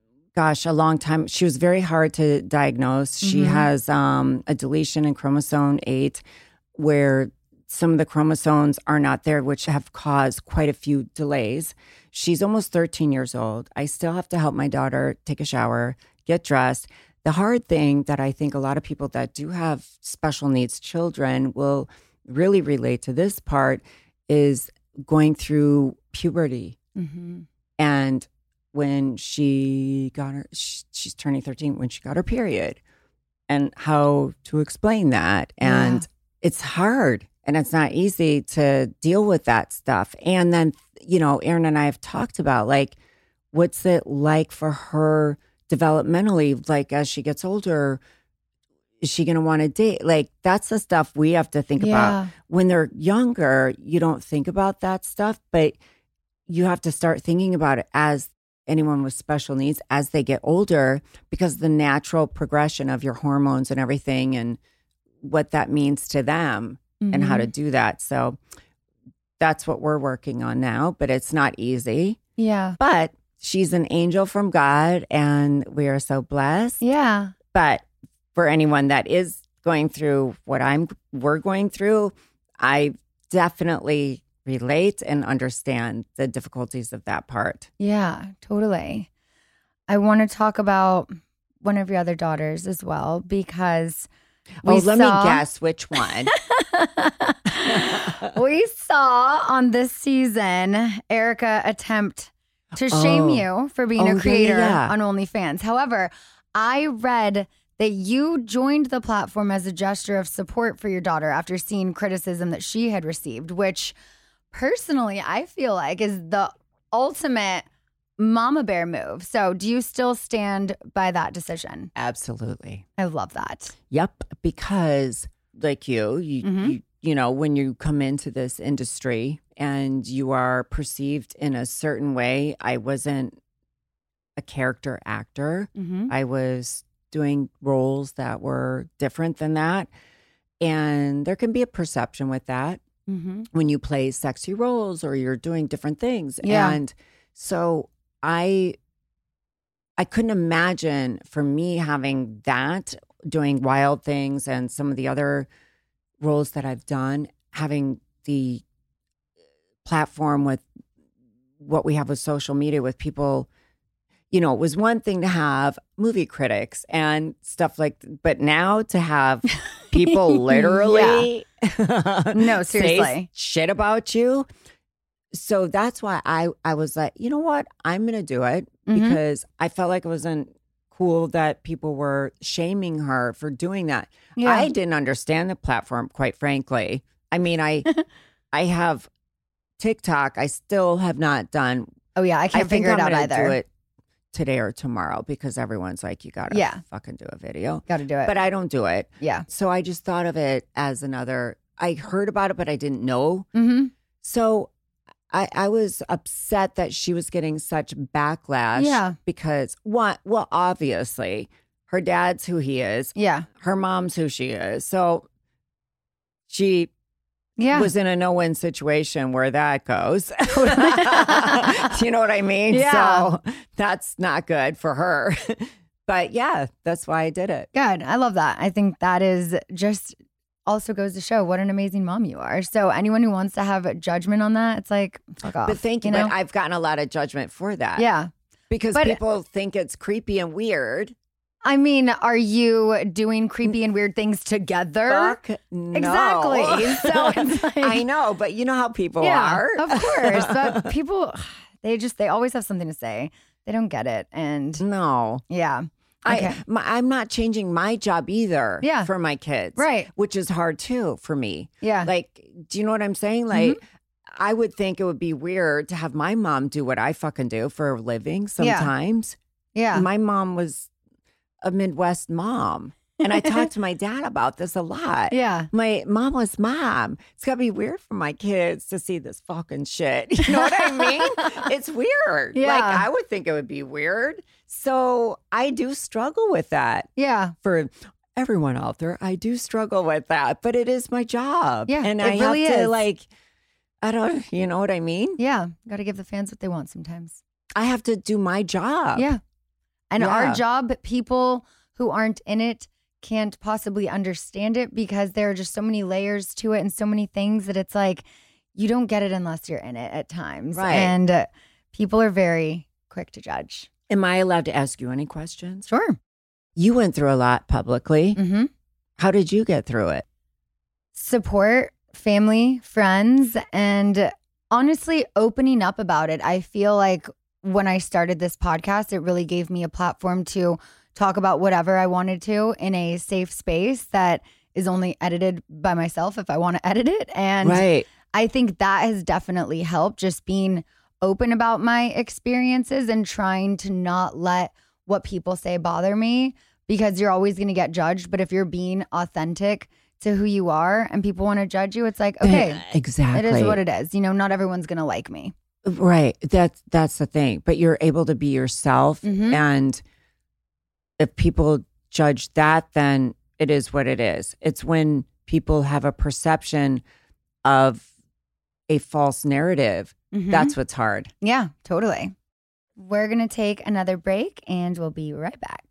[SPEAKER 6] long time. She was very hard to diagnose. She has a deletion in chromosome 8 where some of the chromosomes are not there, which have caused quite a few delays. She's almost 13 years old. I still have to help my daughter take a shower, get dressed. The hard thing that I think a lot of people that do have special needs children will really relate to this part is going through puberty. And when she's turning 13, when she got her period, and how to explain that. And it's hard and it's not easy to deal with that stuff. And then, Aaron and I have talked about, like, what's it like for her developmentally, like as she gets older, is she going to want to date? Like, that's the stuff we have to think about. When they're younger, you don't think about that stuff, but you have to start thinking about it as anyone with special needs as they get older, because the natural progression of your hormones and everything and what that means to them and how to do that. So that's what we're working on now, but it's not easy.
[SPEAKER 5] Yeah.
[SPEAKER 6] But she's an angel from God and we are so blessed.
[SPEAKER 5] Yeah.
[SPEAKER 6] But for anyone that is going through what we're going through, I definitely relate and understand the difficulties of that part.
[SPEAKER 5] Yeah, totally. I want to talk about one of your other daughters as well, because
[SPEAKER 6] let me guess which one.
[SPEAKER 5] We saw on this season Erica attempt to shame you for being a creator on OnlyFans. However, I read that you joined the platform as a gesture of support for your daughter after seeing criticism that she had received, which personally I feel like is the ultimate mama bear move. So do you still stand by that decision?
[SPEAKER 6] Absolutely.
[SPEAKER 5] I love that.
[SPEAKER 6] Yep. Because like you know, when you come into this industry and you are perceived in a certain way, I wasn't a character actor. I was doing roles that were different than that. And there can be a perception with that when you play sexy roles or you're doing different things.
[SPEAKER 5] Yeah.
[SPEAKER 6] And so I couldn't imagine for me having that, doing Wild Things and some of the other roles that I've done, having the platform with what we have with social media, with people you know, it was one thing to have movie critics and stuff but now to have people literally
[SPEAKER 5] No,
[SPEAKER 6] say
[SPEAKER 5] seriously.
[SPEAKER 6] shit about you. So that's why I was like, you know what? I'm going to do it because I felt like it wasn't cool that people were shaming her for doing that.
[SPEAKER 5] Yeah.
[SPEAKER 6] I didn't understand the platform, quite frankly. I mean, I have TikTok. I still have not done.
[SPEAKER 5] Oh, yeah. I can't figure it out
[SPEAKER 6] I'm
[SPEAKER 5] either.
[SPEAKER 6] gonna do it today or tomorrow because everyone's like, you got to fucking do a video.
[SPEAKER 5] Got to do it.
[SPEAKER 6] But I don't do it.
[SPEAKER 5] Yeah.
[SPEAKER 6] So I just thought of it as I heard about it, but I didn't know.
[SPEAKER 5] Mm-hmm.
[SPEAKER 6] So I was upset that she was getting such backlash.
[SPEAKER 5] Yeah.
[SPEAKER 6] Because obviously her dad's who he is.
[SPEAKER 5] Yeah.
[SPEAKER 6] Her mom's who she is. So she
[SPEAKER 5] Yeah.
[SPEAKER 6] was in a no-win situation where that goes. You know what I mean?
[SPEAKER 5] Yeah.
[SPEAKER 6] So that's not good for her. But yeah, that's why I did it.
[SPEAKER 5] Good. I love that. I think that is just also goes to show what an amazing mom you are. So anyone who wants to have judgment on that, it's like, fuck off.
[SPEAKER 6] But thank you.
[SPEAKER 5] know?
[SPEAKER 6] But I've gotten a lot of judgment for that.
[SPEAKER 5] Yeah.
[SPEAKER 6] Because
[SPEAKER 5] But-
[SPEAKER 6] people think it's creepy and weird.
[SPEAKER 5] I mean, are you doing creepy and weird things together?
[SPEAKER 6] Fuck no.
[SPEAKER 5] Exactly. So it's like,
[SPEAKER 6] I know, but you know how people
[SPEAKER 5] yeah,
[SPEAKER 6] are.
[SPEAKER 5] of course. But people, they always have something to say. They don't get it. And
[SPEAKER 6] No.
[SPEAKER 5] yeah. Okay.
[SPEAKER 6] I'm not changing my job either
[SPEAKER 5] Yeah.
[SPEAKER 6] for my kids.
[SPEAKER 5] Right.
[SPEAKER 6] Which is hard too for me.
[SPEAKER 5] Yeah.
[SPEAKER 6] Like, do you know what I'm saying? Like, I would think it would be weird to have my mom do what I fucking do for a living sometimes.
[SPEAKER 5] Yeah.
[SPEAKER 6] My mom was a Midwest mom. And I talked to my dad about this a lot.
[SPEAKER 5] Yeah.
[SPEAKER 6] My mom was mom. It's got to be weird for my kids to see this fucking shit. You know what I mean? It's weird.
[SPEAKER 5] Yeah.
[SPEAKER 6] Like, I would think it would be weird. So I do struggle with that.
[SPEAKER 5] Yeah.
[SPEAKER 6] For everyone out there, I do struggle with that. But it is my job.
[SPEAKER 5] Yeah,
[SPEAKER 6] And
[SPEAKER 5] it
[SPEAKER 6] I
[SPEAKER 5] really
[SPEAKER 6] have to,
[SPEAKER 5] is.
[SPEAKER 6] like, I don't, you know what I mean?
[SPEAKER 5] Yeah. Got to give the fans what they want sometimes.
[SPEAKER 6] I have to do my job.
[SPEAKER 5] Yeah. And our
[SPEAKER 6] Yeah.
[SPEAKER 5] job, people who aren't in it can't possibly understand it because there are just so many layers to it and so many things that it's like you don't get it unless you're in it at times.
[SPEAKER 6] Right.
[SPEAKER 5] And people are very quick to judge.
[SPEAKER 6] Am I allowed to ask you any questions?
[SPEAKER 5] Sure.
[SPEAKER 6] You went through a lot publicly.
[SPEAKER 5] Mm-hmm.
[SPEAKER 6] How did you get through it?
[SPEAKER 5] Support, family, friends, and honestly, opening up about it. I feel like when I started this podcast, it really gave me a platform to talk about whatever I wanted to in a safe space that is only edited by myself if I want to edit it. And
[SPEAKER 6] Right.
[SPEAKER 5] I think that has definitely helped, just being open about my experiences and trying to not let what people say bother me, because you're always going to get judged. But if you're being authentic to who you are and people want to judge you, it's like, okay,
[SPEAKER 6] Exactly.
[SPEAKER 5] it is what it is. You know, not everyone's going to like me.
[SPEAKER 6] Right. That's the thing. But you're able to be yourself.
[SPEAKER 5] Mhm.
[SPEAKER 6] And if people judge that, then it is what it is. It's when people have a perception of a false narrative.
[SPEAKER 5] Mhm.
[SPEAKER 6] That's what's hard.
[SPEAKER 5] Yeah, totally. We're going to take another break and we'll be right back.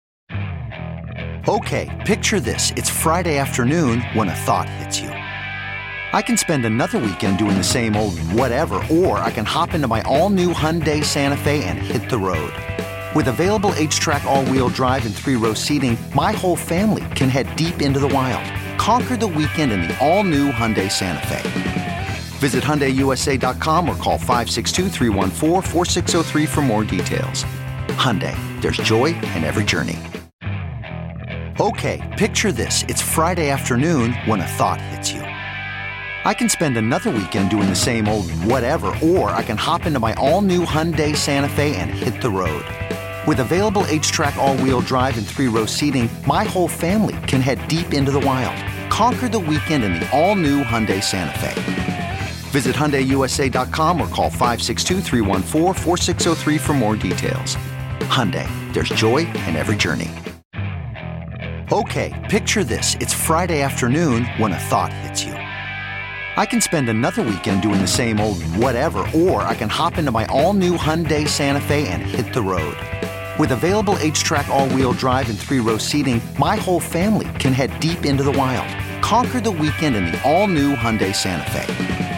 [SPEAKER 9] Okay, picture this. It's Friday afternoon when a thought hits you. I can spend another weekend doing the same old whatever, or I can hop into my all-new Hyundai Santa Fe and hit the road. With available H-Track all-wheel drive and 3-row seating, my whole family can head deep into the wild. Conquer the weekend in the all-new Hyundai Santa Fe. Visit HyundaiUSA.com or call 562-314-4603 for more details. Hyundai, there's joy in every journey. Okay, picture this. It's Friday afternoon when a thought hits you. I can spend another weekend doing the same old whatever, or I can hop into my all-new Hyundai Santa Fe and hit the road. With available H-Track all-wheel drive and 3-row seating, my whole family can head deep into the wild. Conquer the weekend in the all-new Hyundai Santa Fe. Visit HyundaiUSA.com or call 562-314-4603 for more details. Hyundai, there's joy in every journey. Okay, picture this. It's Friday afternoon when a thought hits you. I can spend another weekend doing the same old whatever, or I can hop into my all-new Hyundai Santa Fe and hit the road. With available H-Track all-wheel drive and 3-row seating, my whole family can head deep into the wild. Conquer the weekend in the all-new Hyundai Santa Fe.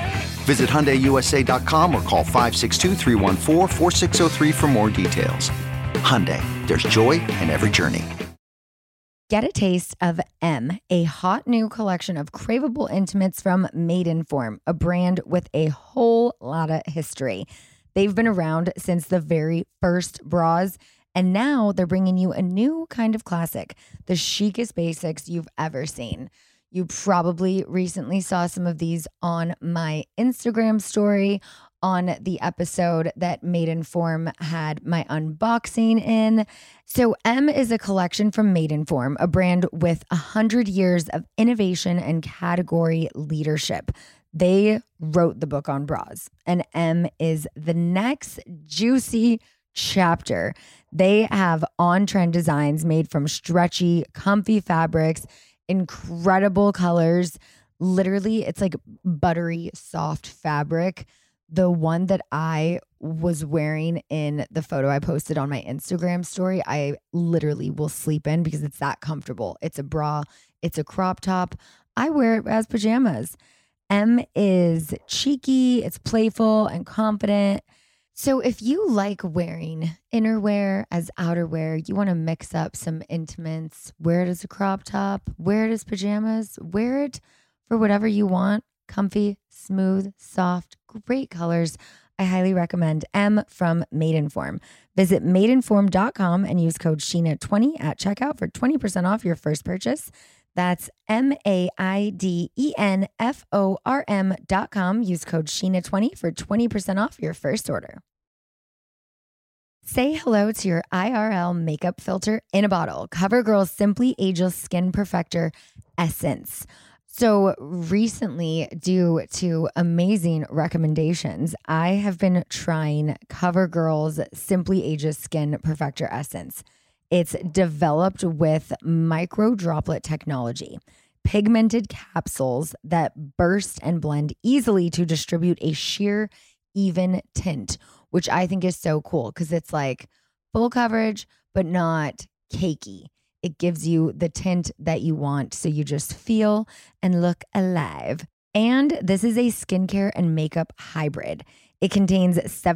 [SPEAKER 9] Visit HyundaiUSA.com or call 562-314-4603 for more details. Hyundai, there's joy in every journey.
[SPEAKER 5] Get a taste of M, a hot new collection of craveable intimates from Maidenform, a brand with a whole lot of history. They've been around since the very first bras, and now they're bringing you a new kind of classic, the chicest basics you've ever seen. You probably recently saw some of these on my Instagram story on the episode that Maidenform had my unboxing in. So M is a collection from Maidenform, a brand with 100 years of innovation and category leadership. They wrote the book on bras, and M is the next juicy chapter. They have on-trend designs made from stretchy, comfy fabrics, incredible colors. Literally, it's like buttery, soft fabric. The one that I was wearing in the photo I posted on my Instagram story, I literally will sleep in because it's that comfortable. It's a bra. It's a crop top. I wear it as pajamas. M is cheeky. It's playful and confident. So if you like wearing innerwear as outerwear, you want to mix up some intimates, wear it as a crop top, wear it as pajamas, wear it for whatever you want. Comfy, smooth, soft, great colors. I highly recommend M from Maidenform. Visit maidenform.com and use code Sheena20 at checkout for 20% off your first purchase. That's maidenform.com. Use code Sheena20 for 20% off your first order. Say hello to your IRL makeup filter in a bottle. CoverGirl's Simply Ageless Skin Perfector Essence. So recently, due to amazing recommendations, I have been trying CoverGirl's Simply Ageless Skin Perfector Essence. It's developed with micro droplet technology, pigmented capsules that burst and blend easily to distribute a sheer, even tint, which I think is so cool because it's like full coverage, but not cakey. It gives you the tint that you want, so you just feel and look alive. And this is a skincare and makeup hybrid. It contains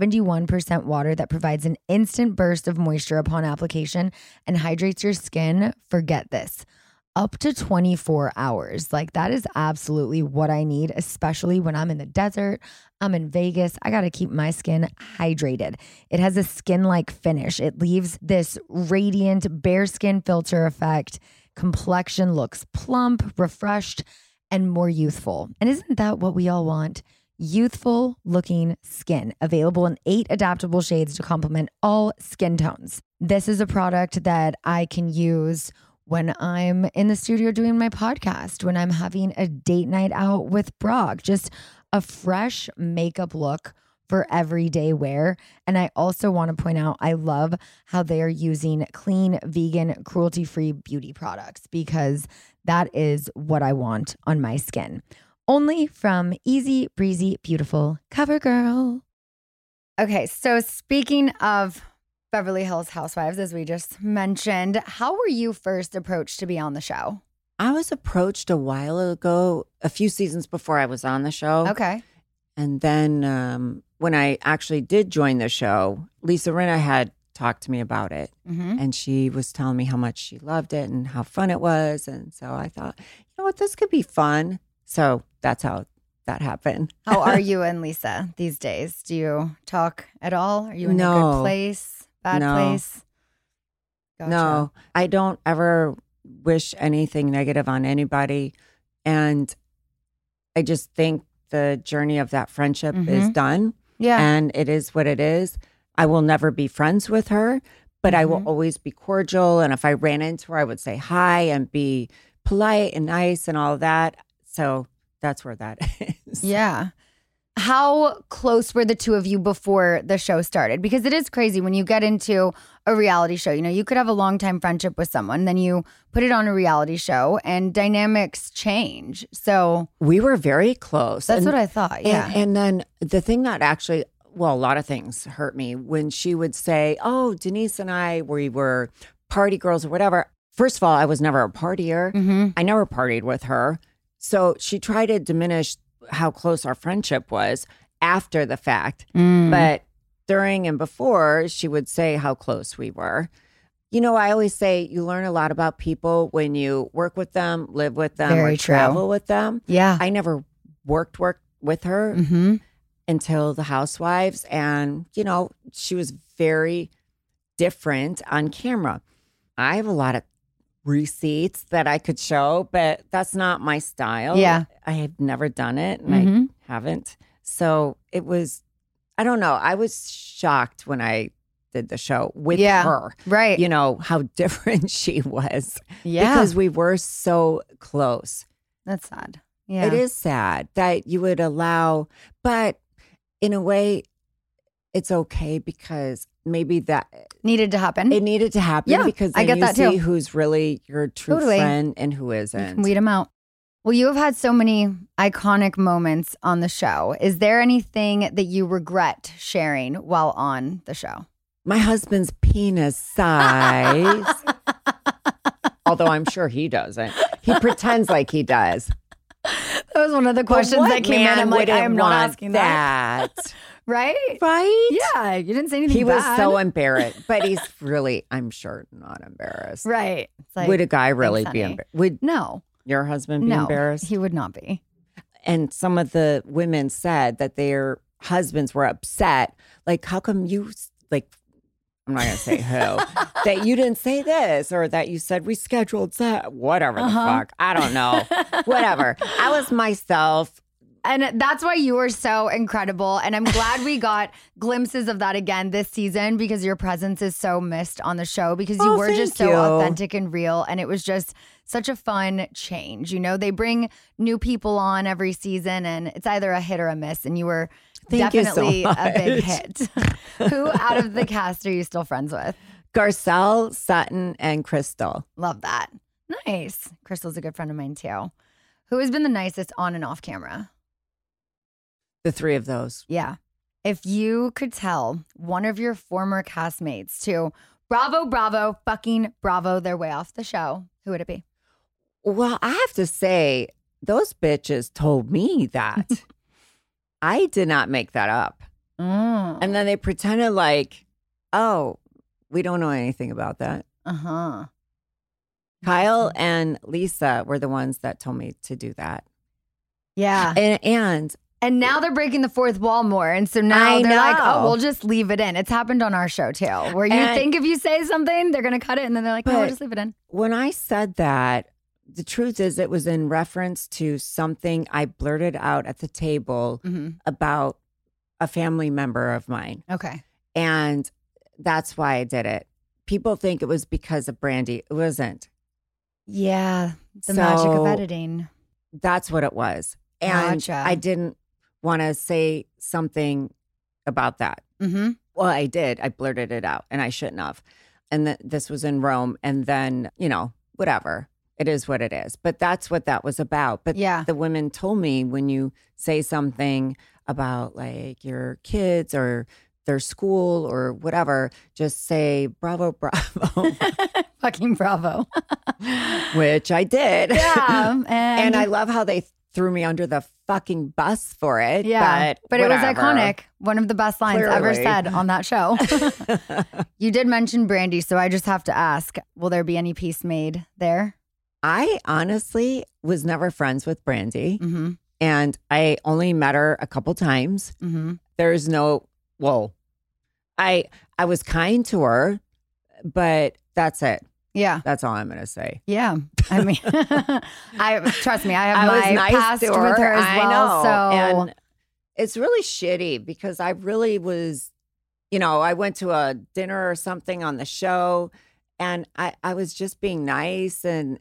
[SPEAKER 5] 71% water that provides an instant burst of moisture upon application and hydrates your skin. Forget this, up to 24 hours. Like, that is absolutely what I need, especially when I'm in the desert, I'm in Vegas. I got to keep my skin hydrated. It has a skin-like finish. It leaves this radiant bare skin filter effect. Complexion looks plump, refreshed, and more youthful. And isn't that what we all want? Youthful looking skin, available in 8 adaptable shades to complement all skin tones. This is a product that I can use when I'm in the studio doing my podcast, when I'm having a date night out with Brock, just a fresh makeup look for everyday wear. And I also want to point out, I love how they are using clean, vegan, cruelty-free beauty products because that is what I want on my skin. Only from Easy Breezy Beautiful CoverGirl. Okay, so speaking of Beverly Hills Housewives, as we just mentioned, how were you first approached to be on the show?
[SPEAKER 6] I was approached a while ago, a few seasons before I was on the show.
[SPEAKER 5] Okay.
[SPEAKER 6] And then when I actually did join the show, Lisa Rinna had talked to me about it.
[SPEAKER 5] Mm-hmm.
[SPEAKER 6] And she was telling me how much she loved it and how fun it was. And so I thought, you know what, this could be fun. So that's how that happened.
[SPEAKER 5] How are you and Lisa these days? Do you talk at all? Are you in a good place? Bad place? Gotcha.
[SPEAKER 6] No, I don't ever wish anything negative on anybody. And I just think the journey of that friendship is done.
[SPEAKER 5] Yeah.
[SPEAKER 6] And it is what it is. I will never be friends with her, but I will always be cordial. And if I ran into her, I would say hi and be polite and nice and all of that. So that's where that is.
[SPEAKER 5] Yeah. How close were the two of you before the show started? Because it is crazy when you get into a reality show. You know, you could have a longtime friendship with someone, then you put it on a reality show and dynamics change. So
[SPEAKER 6] we were very close.
[SPEAKER 5] That's what I thought, yeah.
[SPEAKER 6] And then the thing that actually, well, a lot of things hurt me when she would say, oh, Denise and I, we were party girls or whatever. First of all, I was never a partier. I never partied with her. So she tried to diminish how close our friendship was after the fact. But during and before, she would say how close we were. You know, I always say you learn a lot about people when you work with them, live with them,
[SPEAKER 5] Very
[SPEAKER 6] or
[SPEAKER 5] true.
[SPEAKER 6] travel with them.
[SPEAKER 5] Yeah.
[SPEAKER 6] I never worked with her until The Housewives. And, you know, she was very different on camera. I have a lot of receipts that I could show, but that's not my style.
[SPEAKER 5] Yeah.
[SPEAKER 6] I have never done it and I haven't. So it was, I don't know. I was shocked when I did the show with her.
[SPEAKER 5] Right.
[SPEAKER 6] You know, how different she was.
[SPEAKER 5] Yeah.
[SPEAKER 6] Because we were so close.
[SPEAKER 5] That's sad. Yeah.
[SPEAKER 6] It is sad that you would allow, but in a way, it's okay because maybe that
[SPEAKER 5] Needed to happen.
[SPEAKER 6] it needed to happen
[SPEAKER 5] Yeah,
[SPEAKER 6] because
[SPEAKER 5] I
[SPEAKER 6] then
[SPEAKER 5] get that
[SPEAKER 6] you see
[SPEAKER 5] too.
[SPEAKER 6] who's really your true
[SPEAKER 5] Totally.
[SPEAKER 6] friend and who
[SPEAKER 5] You
[SPEAKER 6] isn't.
[SPEAKER 5] can weed them out. Well, you have had so many iconic moments on the show. Is there anything that you regret sharing while on the show?
[SPEAKER 6] My husband's penis size. Although I'm sure he doesn't. He pretends like he does.
[SPEAKER 5] That was one of the
[SPEAKER 6] But
[SPEAKER 5] questions
[SPEAKER 6] what
[SPEAKER 5] that came in.
[SPEAKER 6] man
[SPEAKER 5] I'm like, I
[SPEAKER 6] wouldn't
[SPEAKER 5] am not
[SPEAKER 6] want
[SPEAKER 5] asking that. Right?
[SPEAKER 6] Right?
[SPEAKER 5] Yeah. You didn't say anything
[SPEAKER 6] He was
[SPEAKER 5] bad.
[SPEAKER 6] so embarrassed. But he's really, I'm sure, not embarrassed.
[SPEAKER 5] Right. It's like,
[SPEAKER 6] Would a guy really
[SPEAKER 5] thanks,
[SPEAKER 6] be
[SPEAKER 5] honey.
[SPEAKER 6] embarrassed? Would
[SPEAKER 5] No.
[SPEAKER 6] your husband be
[SPEAKER 5] No.
[SPEAKER 6] embarrassed?
[SPEAKER 5] He would not be.
[SPEAKER 6] And some of the women said that their husbands were upset. Like, how come you, like, I'm not going to say who, that you didn't say this or that you said we scheduled that, whatever the fuck. I don't know. Whatever. I was myself.
[SPEAKER 5] And that's why you were so incredible. And I'm glad we got glimpses of that again this season because your presence is so missed on the show because you were just so
[SPEAKER 6] thank you.
[SPEAKER 5] authentic and real. And it was just such a fun change. You know, they bring new people on every season and it's either a hit or a miss. And you were
[SPEAKER 6] Thank you so
[SPEAKER 5] definitely a big
[SPEAKER 6] much.
[SPEAKER 5] hit. Who out of the cast are you still friends with?
[SPEAKER 6] Garcelle, Sutton, and Crystal.
[SPEAKER 5] Love that. Nice. Crystal's a good friend of mine too. Who has been the nicest on and off camera?
[SPEAKER 6] The three of those.
[SPEAKER 5] Yeah. If you could tell one of your former castmates to bravo, fucking bravo their way off the show, who would it be?
[SPEAKER 6] Well, I have to say, those bitches told me that. I did not make that up. And then they pretended like, oh, we don't know anything about that.
[SPEAKER 5] Uh-huh.
[SPEAKER 6] Kyle and Lisa were the ones that told me to do that.
[SPEAKER 5] Yeah.
[SPEAKER 6] And
[SPEAKER 5] now they're breaking the fourth wall more. And so now
[SPEAKER 6] I
[SPEAKER 5] they're like, oh,
[SPEAKER 6] know.
[SPEAKER 5] we'll just leave it in. It's happened on our show too, where you
[SPEAKER 6] And-
[SPEAKER 5] think if you say something, they're going to cut it. And then they're like, no, we'll
[SPEAKER 6] But-
[SPEAKER 5] just leave it in.
[SPEAKER 6] when I said that, the truth is it was in reference to something I blurted out at the table about a family member of mine.
[SPEAKER 5] Okay.
[SPEAKER 6] And that's why I did it. People think it was because of Brandy. It wasn't.
[SPEAKER 5] Yeah. The magic of
[SPEAKER 6] So-
[SPEAKER 5] editing.
[SPEAKER 6] That's what it was. And
[SPEAKER 5] Gotcha.
[SPEAKER 6] I didn't want to say something about that.
[SPEAKER 5] Mm-hmm.
[SPEAKER 6] Well, I did. I blurted it out and I shouldn't have. And this was in Rome. And then, you know, whatever. It is what it is. But that's what that was about. But
[SPEAKER 5] Yeah.
[SPEAKER 6] the women told me when you say something about like your kids or their school or whatever, just say bravo, bravo,
[SPEAKER 5] Fucking bravo.
[SPEAKER 6] which I did.
[SPEAKER 5] Yeah.
[SPEAKER 6] And I love how they threw me under the fucking bus for it.
[SPEAKER 5] Yeah, but it was
[SPEAKER 6] whatever.
[SPEAKER 5] iconic. One of the best lines ever
[SPEAKER 6] Clearly.
[SPEAKER 5] said on that show. You did mention Brandy, so I just have to ask, will there be any peace made there?
[SPEAKER 6] I honestly was never friends with Brandy.
[SPEAKER 5] Mm-hmm.
[SPEAKER 6] And I only met her a couple times.
[SPEAKER 5] Mm-hmm.
[SPEAKER 6] There's no, well, I was kind to her, but that's it.
[SPEAKER 5] Yeah.
[SPEAKER 6] That's all I'm going to say.
[SPEAKER 5] Yeah. I mean, trust me, I have
[SPEAKER 6] I was
[SPEAKER 5] my
[SPEAKER 6] nice
[SPEAKER 5] past
[SPEAKER 6] to
[SPEAKER 5] with her as
[SPEAKER 6] I
[SPEAKER 5] well.
[SPEAKER 6] know.
[SPEAKER 5] So
[SPEAKER 6] And it's really shitty because I really was, you know, I went to a dinner or something on the show and I was just being nice and,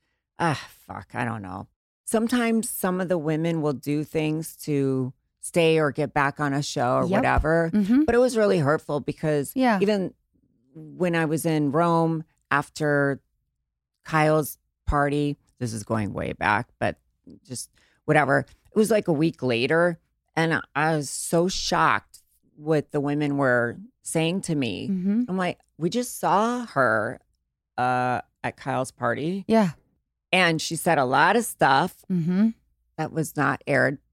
[SPEAKER 6] fuck, I don't know. Sometimes some of the women will do things to stay or get back on a show or
[SPEAKER 5] Yep.
[SPEAKER 6] whatever.
[SPEAKER 5] Mhm.
[SPEAKER 6] But it was really hurtful because
[SPEAKER 5] Yeah.
[SPEAKER 6] even when I was in Rome after Kyle's party, this is going way back, but just whatever. It was like a week later. And I was so shocked what the women were saying to me.
[SPEAKER 5] Mhm.
[SPEAKER 6] I'm like, we just saw her at Kyle's party.
[SPEAKER 5] Yeah.
[SPEAKER 6] And she said a lot of stuff
[SPEAKER 5] Mm-hmm.
[SPEAKER 6] that was not aired,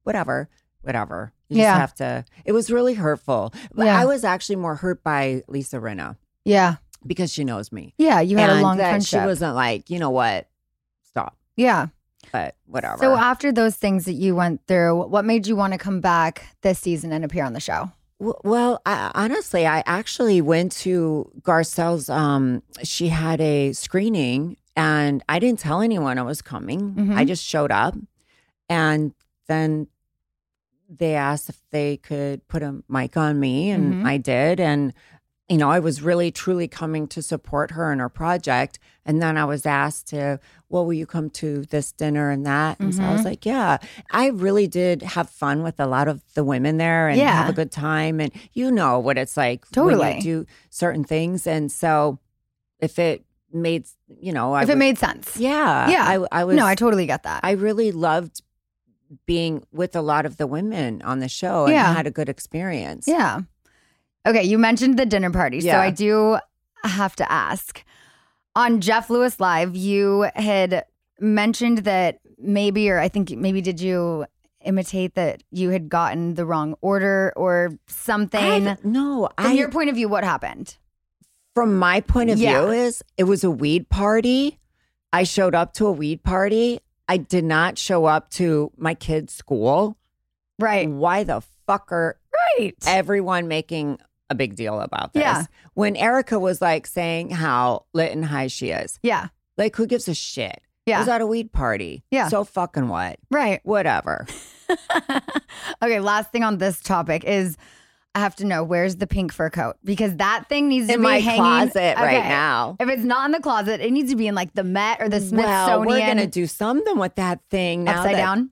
[SPEAKER 6] whatever. You just have to. It was really hurtful. But I was actually more hurt by Lisa Rinna.
[SPEAKER 5] Yeah.
[SPEAKER 6] Because she knows me.
[SPEAKER 5] Yeah, you had a long
[SPEAKER 6] that
[SPEAKER 5] friendship.
[SPEAKER 6] She wasn't like, you know what, stop.
[SPEAKER 5] Yeah.
[SPEAKER 6] But whatever.
[SPEAKER 5] So after those things that you went through, what made you want to come back this season and appear on the show?
[SPEAKER 6] Well, honestly, I actually went to Garcelle's. She had a screening, and I didn't tell anyone I was coming.
[SPEAKER 5] Mm-hmm.
[SPEAKER 6] I just showed up, and then they asked if they could put a mic on me, and I did. And you know, I was really, truly coming to support her and her project. And then I was asked to, well, will you come to this dinner and that? And so I was like, yeah. I really did have fun with a lot of the women there and have a good time. And you know what it's like when you do certain things. And so if it made, you know.
[SPEAKER 5] If it made sense.
[SPEAKER 6] Yeah.
[SPEAKER 5] Yeah.
[SPEAKER 6] I was.
[SPEAKER 5] No, I totally get that.
[SPEAKER 6] I really loved being with a lot of the women on the show and had a good experience.
[SPEAKER 5] Yeah. Okay, you mentioned the dinner party, so I do have to ask. On Jeff Lewis Live, you had mentioned that maybe, or I think maybe did you imitate that you had gotten the wrong order or something?
[SPEAKER 6] No.
[SPEAKER 5] From your point of view, what happened?
[SPEAKER 6] From my point of view is it was a weed party. I showed up to a weed party. I did not show up to my kid's school.
[SPEAKER 5] Right.
[SPEAKER 6] Why the fuck are everyone making a big deal about this?
[SPEAKER 5] Yeah.
[SPEAKER 6] When Erica was like saying how lit and high she is.
[SPEAKER 5] Yeah.
[SPEAKER 6] Like, who gives a shit?
[SPEAKER 5] Yeah.
[SPEAKER 6] It was at a weed party.
[SPEAKER 5] Yeah.
[SPEAKER 6] So fucking what?
[SPEAKER 5] Right.
[SPEAKER 6] Whatever.
[SPEAKER 5] Okay, last thing on this topic is I have to know, where's the pink fur coat? Because that thing needs to
[SPEAKER 6] in
[SPEAKER 5] be
[SPEAKER 6] my
[SPEAKER 5] hanging
[SPEAKER 6] closet right now.
[SPEAKER 5] If it's not in the closet, it needs to be in like the Met or the Smithsonian.
[SPEAKER 6] Well, we're going to do something with that thing now.
[SPEAKER 5] Upside down?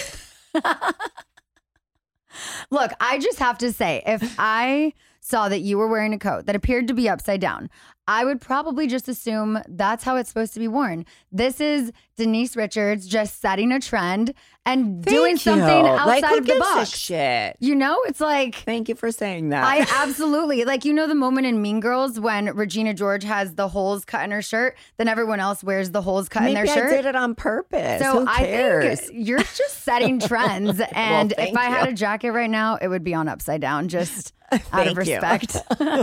[SPEAKER 5] Look, I just have to say, if I saw that you were wearing a coat that appeared to be upside down, I would probably just assume that's how it's supposed to be worn. This is Denise Richards just setting a trend and doing something outside of the box.
[SPEAKER 6] Shit.
[SPEAKER 5] You know, it's like...
[SPEAKER 6] Thank you for saying that.
[SPEAKER 5] I absolutely... Like, you know the moment in Mean Girls when Regina George has the holes cut in her shirt, then everyone else wears the holes cut in their shirt?
[SPEAKER 6] Maybe I did it on purpose.
[SPEAKER 5] So
[SPEAKER 6] Who cares?
[SPEAKER 5] I think you're just setting trends. And if I had a jacket right now, it would be on upside down, just out of respect.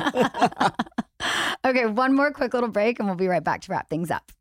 [SPEAKER 5] Okay, one more quick little break and we'll be right back to wrap things up.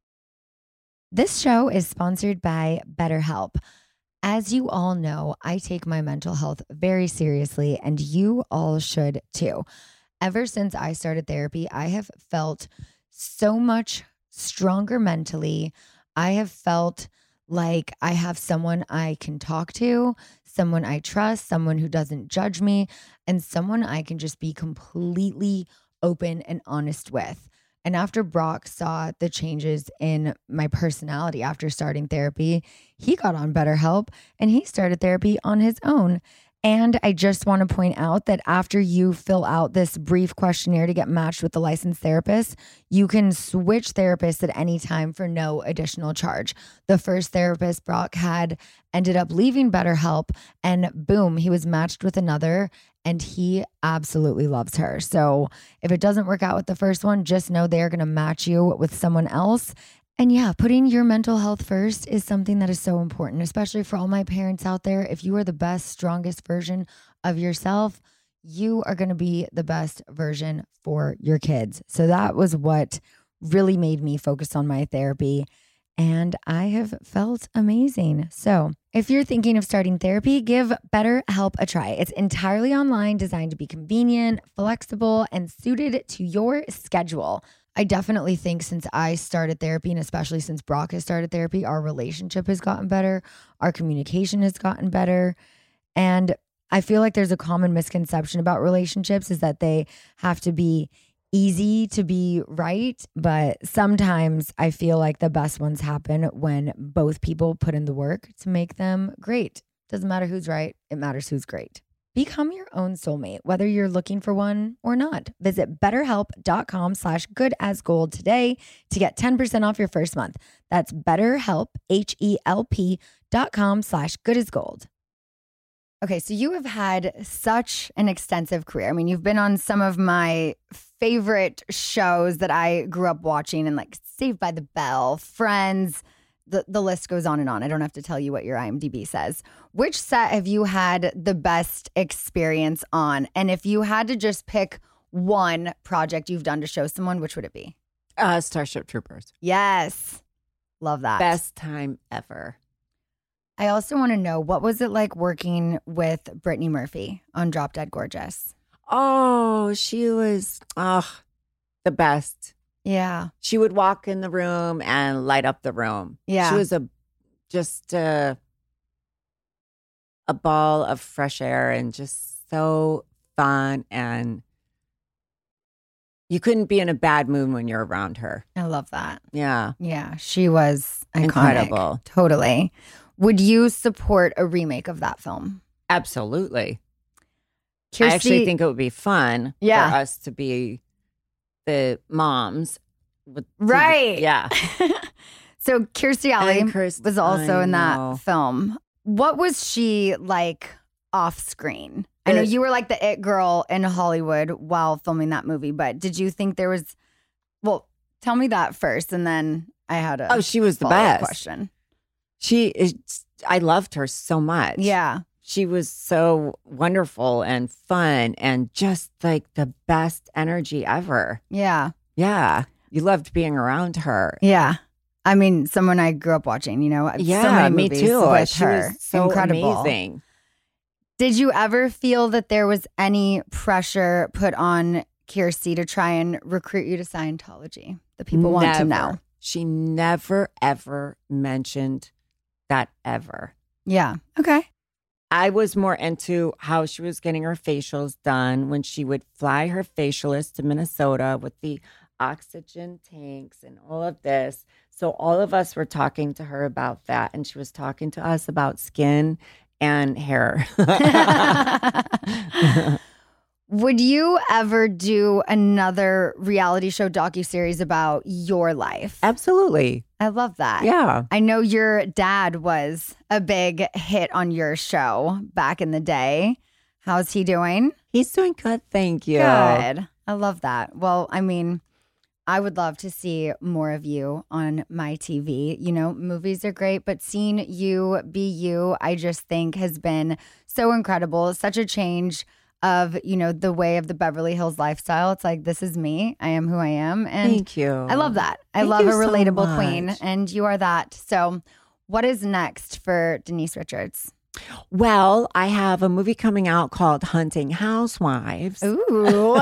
[SPEAKER 5] This show is sponsored by BetterHelp. As you all know, I take my mental health very seriously, and you all should too. Ever since I started therapy, I have felt so much stronger mentally. I have felt like I have someone I can talk to, someone I trust, someone who doesn't judge me, and someone I can just be completely open and honest with. And after Brock saw the changes in my personality after starting therapy, he got on BetterHelp and he started therapy on his own. And I just want to point out that after you fill out this brief questionnaire to get matched with a licensed therapist, you can switch therapists at any time for no additional charge. The first therapist Brock had ended up leaving BetterHelp, and boom, he was matched with another, and he absolutely loves her. So if it doesn't work out with the first one, just know they're going to match you with someone else. And yeah, putting your mental health first is something that is so important, especially for all my parents out there. If you are the best, strongest version of yourself, you are going to be the best version for your kids. So that was what really made me focus on my therapy. And I have felt amazing. So if you're thinking of starting therapy, give BetterHelp a try. It's entirely online, designed to be convenient, flexible, and suited to your schedule. I definitely think since I started therapy, and especially since Brock has started therapy, our relationship has gotten better. Our communication has gotten better. And I feel like there's a common misconception about relationships is that they have to be easy to be right. But sometimes I feel like the best ones happen when both people put in the work to make them great. Doesn't matter who's right. It matters who's great. Become your own soulmate, whether you're looking for one or not. Visit BetterHelp.com/goodasgold today to get 10% off your first month. That's BetterHelp, HELP.com/goodasgold. Okay, so you have had such an extensive career. I mean, you've been on some of my favorite shows that I grew up watching, and like Saved by the Bell, Friends, the list goes on and on. I don't have to tell you what your IMDb says. Which set have you had the best experience on? And if you had to just pick one project you've done to show someone, which would it be?
[SPEAKER 6] Starship Troopers.
[SPEAKER 5] Yes. Love that.
[SPEAKER 6] Best time ever.
[SPEAKER 5] I also want to know, what was it like working with Brittany Murphy on Drop Dead Gorgeous?
[SPEAKER 6] Oh, she was the best.
[SPEAKER 5] Yeah.
[SPEAKER 6] She would walk in the room and light up the room.
[SPEAKER 5] Yeah.
[SPEAKER 6] She was just a ball of fresh air and just so fun, and you couldn't be in a bad mood when you're around her.
[SPEAKER 5] I love that.
[SPEAKER 6] Yeah.
[SPEAKER 5] Yeah. She was iconic.
[SPEAKER 6] Incredible.
[SPEAKER 5] Totally. Would you support a remake of that film?
[SPEAKER 6] Absolutely.
[SPEAKER 5] Kirstie,
[SPEAKER 6] I actually think it would be fun for us to be the moms.
[SPEAKER 5] Right.
[SPEAKER 6] Yeah.
[SPEAKER 5] So Kirstie Alley was also in that
[SPEAKER 6] know.
[SPEAKER 5] film. What was she like off screen? I know you were like the it girl in Hollywood while filming that movie, but did you think there was, well, tell me that first, and then I had a
[SPEAKER 6] she was the
[SPEAKER 5] follow-up
[SPEAKER 6] best.
[SPEAKER 5] question.
[SPEAKER 6] I loved her so much.
[SPEAKER 5] Yeah.
[SPEAKER 6] She was so wonderful and fun and just like the best energy ever.
[SPEAKER 5] Yeah.
[SPEAKER 6] Yeah. You loved being around her.
[SPEAKER 5] Yeah. I mean, someone I grew up watching, so many
[SPEAKER 6] me
[SPEAKER 5] movies
[SPEAKER 6] too.
[SPEAKER 5] with
[SPEAKER 6] She
[SPEAKER 5] her.
[SPEAKER 6] was so
[SPEAKER 5] incredible.
[SPEAKER 6] amazing.
[SPEAKER 5] Did you ever feel that there was any pressure put on Kirstie to try and recruit you to Scientology? The people want to know.
[SPEAKER 6] She never, ever mentioned that ever.
[SPEAKER 5] Yeah. Okay.
[SPEAKER 6] I was more into how she was getting her facials done when she would fly her facialist to Minnesota with the oxygen tanks and all of this. So all of us were talking to her about that, and she was talking to us about skin and hair.
[SPEAKER 5] Would you ever do another reality show docuseries about your life?
[SPEAKER 6] Absolutely.
[SPEAKER 5] I love that.
[SPEAKER 6] Yeah.
[SPEAKER 5] I know your dad was a big hit on your show back in the day. How's he doing?
[SPEAKER 6] He's doing good, thank you.
[SPEAKER 5] Good. I love that. Well, I mean, I would love to see more of you on my TV. Movies are great, but seeing you be you, I just think has been so incredible. Such a change of, the way of the Beverly Hills lifestyle. It's like, this is me. I am who I am. And
[SPEAKER 6] thank you.
[SPEAKER 5] I love that. I
[SPEAKER 6] Thank
[SPEAKER 5] love
[SPEAKER 6] you
[SPEAKER 5] a
[SPEAKER 6] so
[SPEAKER 5] relatable
[SPEAKER 6] much.
[SPEAKER 5] queen, and you are that. So what is next for Denise Richards?
[SPEAKER 6] Well, I have a movie coming out called Hunting Housewives.
[SPEAKER 5] Ooh.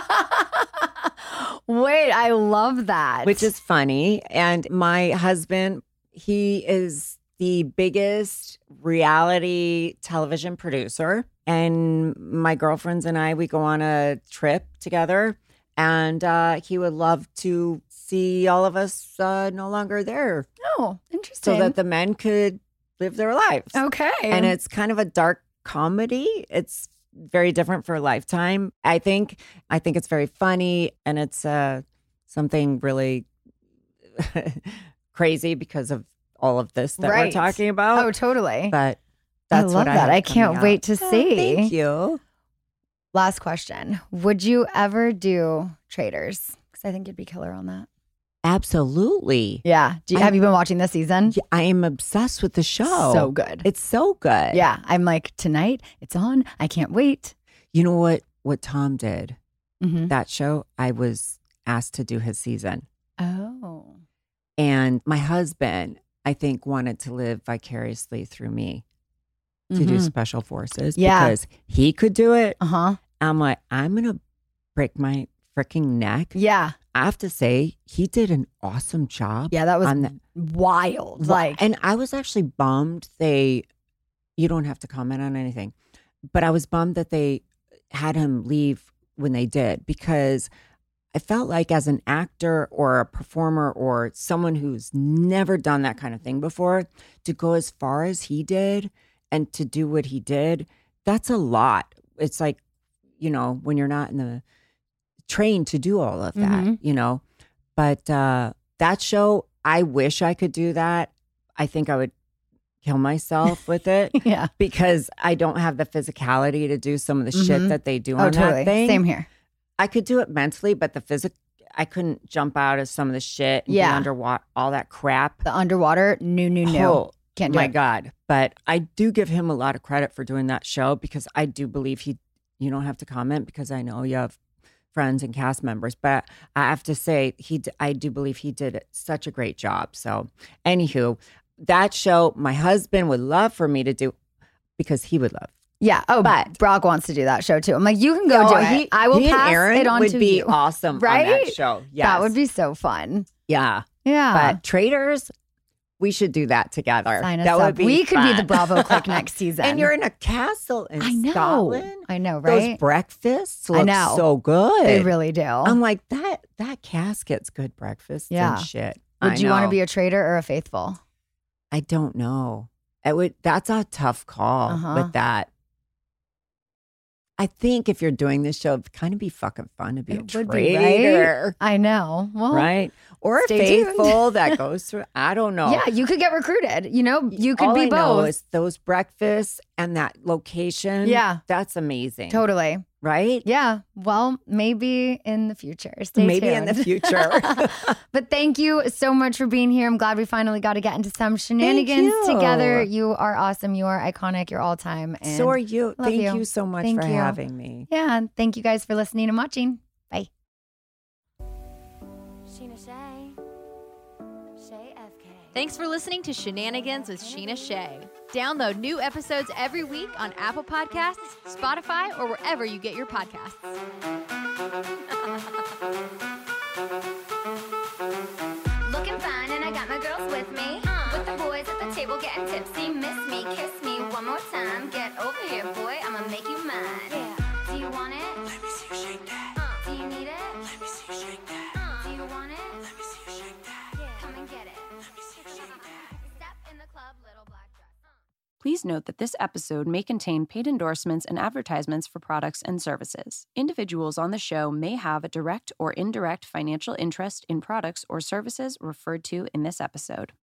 [SPEAKER 5] Wait, I love that.
[SPEAKER 6] Which is funny. And my husband, he is the biggest reality television producer. And my girlfriends and I, we go on a trip together. And he would love to see all of us no longer there.
[SPEAKER 5] Oh, interesting.
[SPEAKER 6] So that the men could live their lives.
[SPEAKER 5] Okay.
[SPEAKER 6] And it's kind of a dark comedy. It's very different for Lifetime. I think it's very funny, and it's something really crazy because of all of this that we're talking about.
[SPEAKER 5] Oh, totally.
[SPEAKER 6] But that's
[SPEAKER 5] I love
[SPEAKER 6] what
[SPEAKER 5] that. I
[SPEAKER 6] coming
[SPEAKER 5] can't
[SPEAKER 6] up.
[SPEAKER 5] wait to see.
[SPEAKER 6] Thank you.
[SPEAKER 5] Last question. Would you ever do Traitors? Because I think you'd be killer on that.
[SPEAKER 6] Absolutely.
[SPEAKER 5] Yeah. Have you been watching this season?
[SPEAKER 6] Yeah, I am obsessed with the show.
[SPEAKER 5] So good.
[SPEAKER 6] It's so good.
[SPEAKER 5] Yeah. I'm like, tonight it's on. I can't wait.
[SPEAKER 6] You know what Tom did?
[SPEAKER 5] Mm-hmm.
[SPEAKER 6] That show, I was asked to do his season.
[SPEAKER 5] Oh.
[SPEAKER 6] And my husband, I think, wanted to live vicariously through me to do special forces because he could do it.
[SPEAKER 5] Uh-huh.
[SPEAKER 6] I'm like, I'm going to break my freaking neck.
[SPEAKER 5] Yeah.
[SPEAKER 6] I have to say, he did an awesome job.
[SPEAKER 5] Yeah, that was wild.
[SPEAKER 6] And I was actually bummed you don't have to comment on anything, but I was bummed that they had him leave when they did, because I felt like as an actor or a performer or someone who's never done that kind of thing before, to go as far as he did and to do what he did, that's a lot. It's like, when you're not in the trained to do all of that, But that show, I wish I could do that. I think I would kill myself with it.
[SPEAKER 5] Yeah.
[SPEAKER 6] Because I don't have the physicality to do some of the shit that they do on
[SPEAKER 5] totally.
[SPEAKER 6] that thing.
[SPEAKER 5] Same here.
[SPEAKER 6] I could do it mentally, but I couldn't jump out of some of the shit and be
[SPEAKER 5] Yeah.
[SPEAKER 6] underwater, all that crap.
[SPEAKER 5] The underwater, no.
[SPEAKER 6] Oh,
[SPEAKER 5] Can't do
[SPEAKER 6] my
[SPEAKER 5] it.
[SPEAKER 6] God. But I do give him a lot of credit for doing that show because I do believe you don't have to comment because I know you have friends and cast members, but I have to say I do believe he did such a great job. So anywho, that show, my husband would love for me to do because he would love.
[SPEAKER 5] Yeah. Oh,
[SPEAKER 6] But-
[SPEAKER 5] Brock wants to do that show too. I'm like, you can go do it. I will
[SPEAKER 6] he and
[SPEAKER 5] pass
[SPEAKER 6] Aaron
[SPEAKER 5] it on
[SPEAKER 6] would
[SPEAKER 5] to
[SPEAKER 6] be
[SPEAKER 5] you.
[SPEAKER 6] awesome
[SPEAKER 5] Right?
[SPEAKER 6] on that show. Yes.
[SPEAKER 5] That would be so fun.
[SPEAKER 6] Yeah.
[SPEAKER 5] Yeah.
[SPEAKER 6] But Traders, we should do that together.
[SPEAKER 5] Sign us
[SPEAKER 6] that
[SPEAKER 5] up.
[SPEAKER 6] would be
[SPEAKER 5] We could be the
[SPEAKER 6] fun.
[SPEAKER 5] Bravo clique next season.
[SPEAKER 6] And you're in a castle in
[SPEAKER 5] I know.
[SPEAKER 6] Scotland.
[SPEAKER 5] I know,
[SPEAKER 6] Those
[SPEAKER 5] right?
[SPEAKER 6] breakfasts
[SPEAKER 5] I
[SPEAKER 6] look
[SPEAKER 5] know.
[SPEAKER 6] so good.
[SPEAKER 5] They really do.
[SPEAKER 6] I'm like, that casket's good breakfast
[SPEAKER 5] Yeah.
[SPEAKER 6] and shit.
[SPEAKER 5] Would you want to
[SPEAKER 6] know.
[SPEAKER 5] be a traitor or a faithful?
[SPEAKER 6] I don't know. That's a tough call
[SPEAKER 5] Uh-huh.
[SPEAKER 6] with that. I think if you're doing this show, it'd kind of be fucking fun to be a
[SPEAKER 5] It would be,
[SPEAKER 6] traitor.
[SPEAKER 5] I know. Well,
[SPEAKER 6] Right? Or a
[SPEAKER 5] stay tuned.
[SPEAKER 6] faithful that goes through. I don't know.
[SPEAKER 5] Yeah, you could get recruited. You know, you could
[SPEAKER 6] All
[SPEAKER 5] be
[SPEAKER 6] I know
[SPEAKER 5] both.
[SPEAKER 6] is those breakfasts and that location.
[SPEAKER 5] Yeah.
[SPEAKER 6] That's amazing.
[SPEAKER 5] Totally.
[SPEAKER 6] Right?
[SPEAKER 5] Yeah. Well, maybe in the future. Stay
[SPEAKER 6] Maybe in the
[SPEAKER 5] tuned.
[SPEAKER 6] future.
[SPEAKER 5] But thank you so much for being here. I'm glad we finally got to get into some shenanigans
[SPEAKER 6] you.
[SPEAKER 5] together. You are awesome. You are iconic. You're all time. And
[SPEAKER 6] So are you.
[SPEAKER 5] love
[SPEAKER 6] Thank
[SPEAKER 5] you.
[SPEAKER 6] you so much
[SPEAKER 5] Thank
[SPEAKER 6] for
[SPEAKER 5] you.
[SPEAKER 6] having me.
[SPEAKER 5] Yeah. And thank you guys for listening and watching. Bye.
[SPEAKER 10] Sheena Shea. Shea FK.
[SPEAKER 11] Thanks for listening to Shenanigans with Sheena Shea. Download new episodes every week on Apple Podcasts, Spotify, or wherever you get your podcasts.
[SPEAKER 10] Looking fine and I got my girls with me. With the boys at the table getting tipsy. Miss me, kiss me one more time. Get over here, boy, I'ma make you mine. Yeah. Do you want it? Let me see you shake that. Do you need it? Let me see you shake that. Do you want it? Let me see you shake that. Yeah. Come and get it. Let me see you shake that. Step in the club, little black dress.
[SPEAKER 4] Please note that this episode may contain paid endorsements and advertisements for products and services. Individuals on the show may have a direct or indirect financial interest in products or services referred to in this episode.